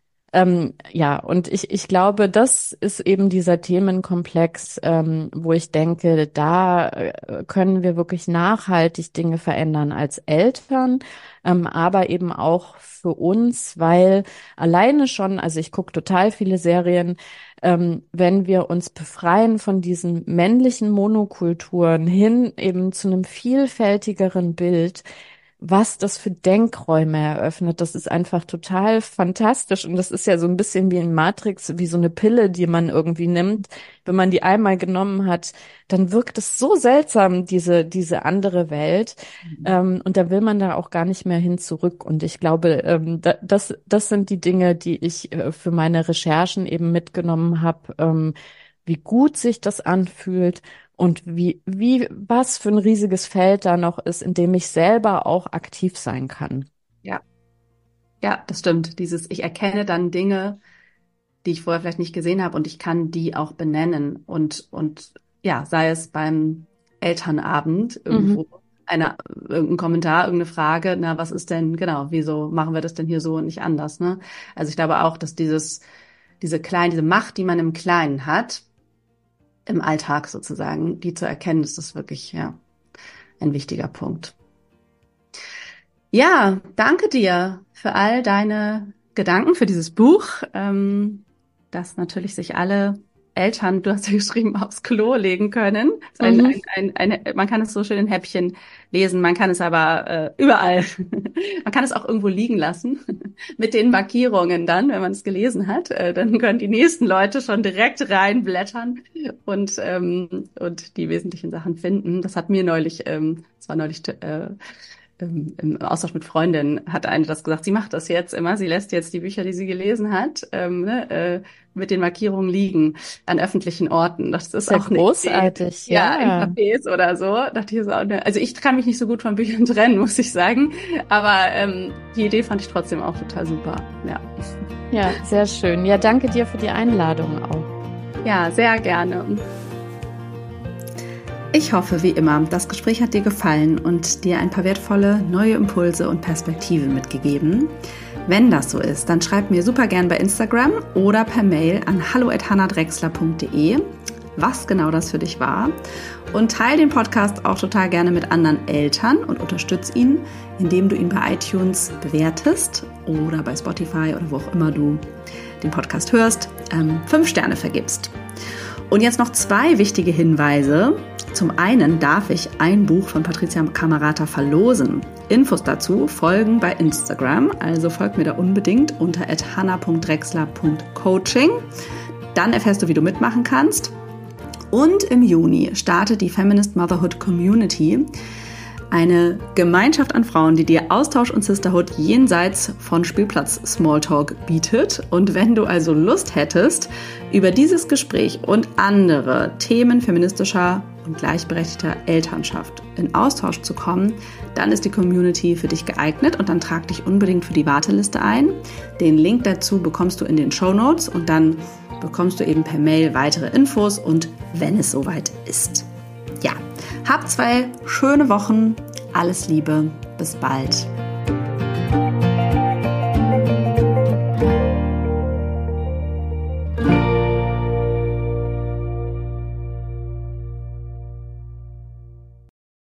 Ja, und ich glaube, das ist eben dieser Themenkomplex, wo ich denke, da können wir wirklich nachhaltig Dinge verändern als Eltern, aber eben auch für uns, weil alleine schon, also ich gucke total viele Serien, wenn wir uns befreien von diesen männlichen Monokulturen hin eben zu einem vielfältigeren Bild, was das für Denkräume eröffnet. Das ist einfach total fantastisch. Und das ist ja so ein bisschen wie in Matrix, wie so eine Pille, die man irgendwie nimmt. Wenn man die einmal genommen hat, dann wirkt es so seltsam, diese andere Welt. Und da will man da auch gar nicht mehr hin zurück. Und ich glaube, das sind die Dinge, die ich für meine Recherchen eben mitgenommen habe, wie gut sich das anfühlt. Und was für ein riesiges Feld da noch ist, in dem ich selber auch aktiv sein kann. Ja, ja, das stimmt. Ich erkenne dann Dinge, die ich vorher vielleicht nicht gesehen habe, und ich kann die auch benennen. Und ja, sei es beim Elternabend irgendwo irgendein Kommentar, irgendeine Frage, na, was ist denn, genau, wieso machen wir das denn hier so und nicht anders, ne? Also ich glaube auch, dass diese Macht, die man im Kleinen hat, im Alltag sozusagen, die zu erkennen, ist das wirklich, ja, ein wichtiger Punkt. Ja, danke dir für all deine Gedanken, für dieses Buch, das natürlich sich alle Eltern, du hast ja geschrieben, aufs Klo legen können. Man kann es so schön in Häppchen lesen, man kann es aber überall, man kann es auch irgendwo liegen lassen, mit den Markierungen dann, wenn man es gelesen hat. Dann können die nächsten Leute schon direkt reinblättern und die wesentlichen Sachen finden. Das hat mir neulich, im Austausch mit Freundinnen hat eine das gesagt, sie macht das jetzt immer, sie lässt jetzt die Bücher, die sie gelesen hat, mit den Markierungen liegen an öffentlichen Orten. Das ist auch großartig, ja, in Cafés oder so. Dachte ich so, also ich kann mich nicht so gut von Büchern trennen, muss ich sagen, aber die Idee fand ich trotzdem auch total super. Ja, sehr schön. Ja, danke dir für die Einladung auch. Ja, sehr gerne. Ich hoffe, wie immer, das Gespräch hat dir gefallen und dir ein paar wertvolle neue Impulse und Perspektiven mitgegeben. Wenn das so ist, dann schreib mir super gern bei Instagram oder per Mail an hallo@hannadrexler.de, was genau das für dich war. Und teile den Podcast auch total gerne mit anderen Eltern und unterstütze ihn, indem du ihn bei iTunes bewertest oder bei Spotify oder wo auch immer du den Podcast hörst, 5 Sterne vergibst. Und jetzt noch 2 wichtige Hinweise. Zum einen darf ich ein Buch von Patricia Camerata verlosen. Infos dazu folgen bei Instagram, also folgt mir da unbedingt unter @hanna.drexler.coaching. Dann erfährst du, wie du mitmachen kannst. Und im Juni startet die Feminist Motherhood Community Eine Gemeinschaft an Frauen, die dir Austausch und Sisterhood jenseits von Spielplatz-Smalltalk bietet. Und wenn du also Lust hättest, über dieses Gespräch und andere Themen feministischer und gleichberechtigter Elternschaft in Austausch zu kommen, dann ist die Community für dich geeignet und dann trag dich unbedingt für die Warteliste ein. Den Link dazu bekommst du in den Shownotes und dann bekommst du eben per Mail weitere Infos und wenn es soweit ist. Ja, hab 2 schöne Wochen. Alles Liebe. Bis bald.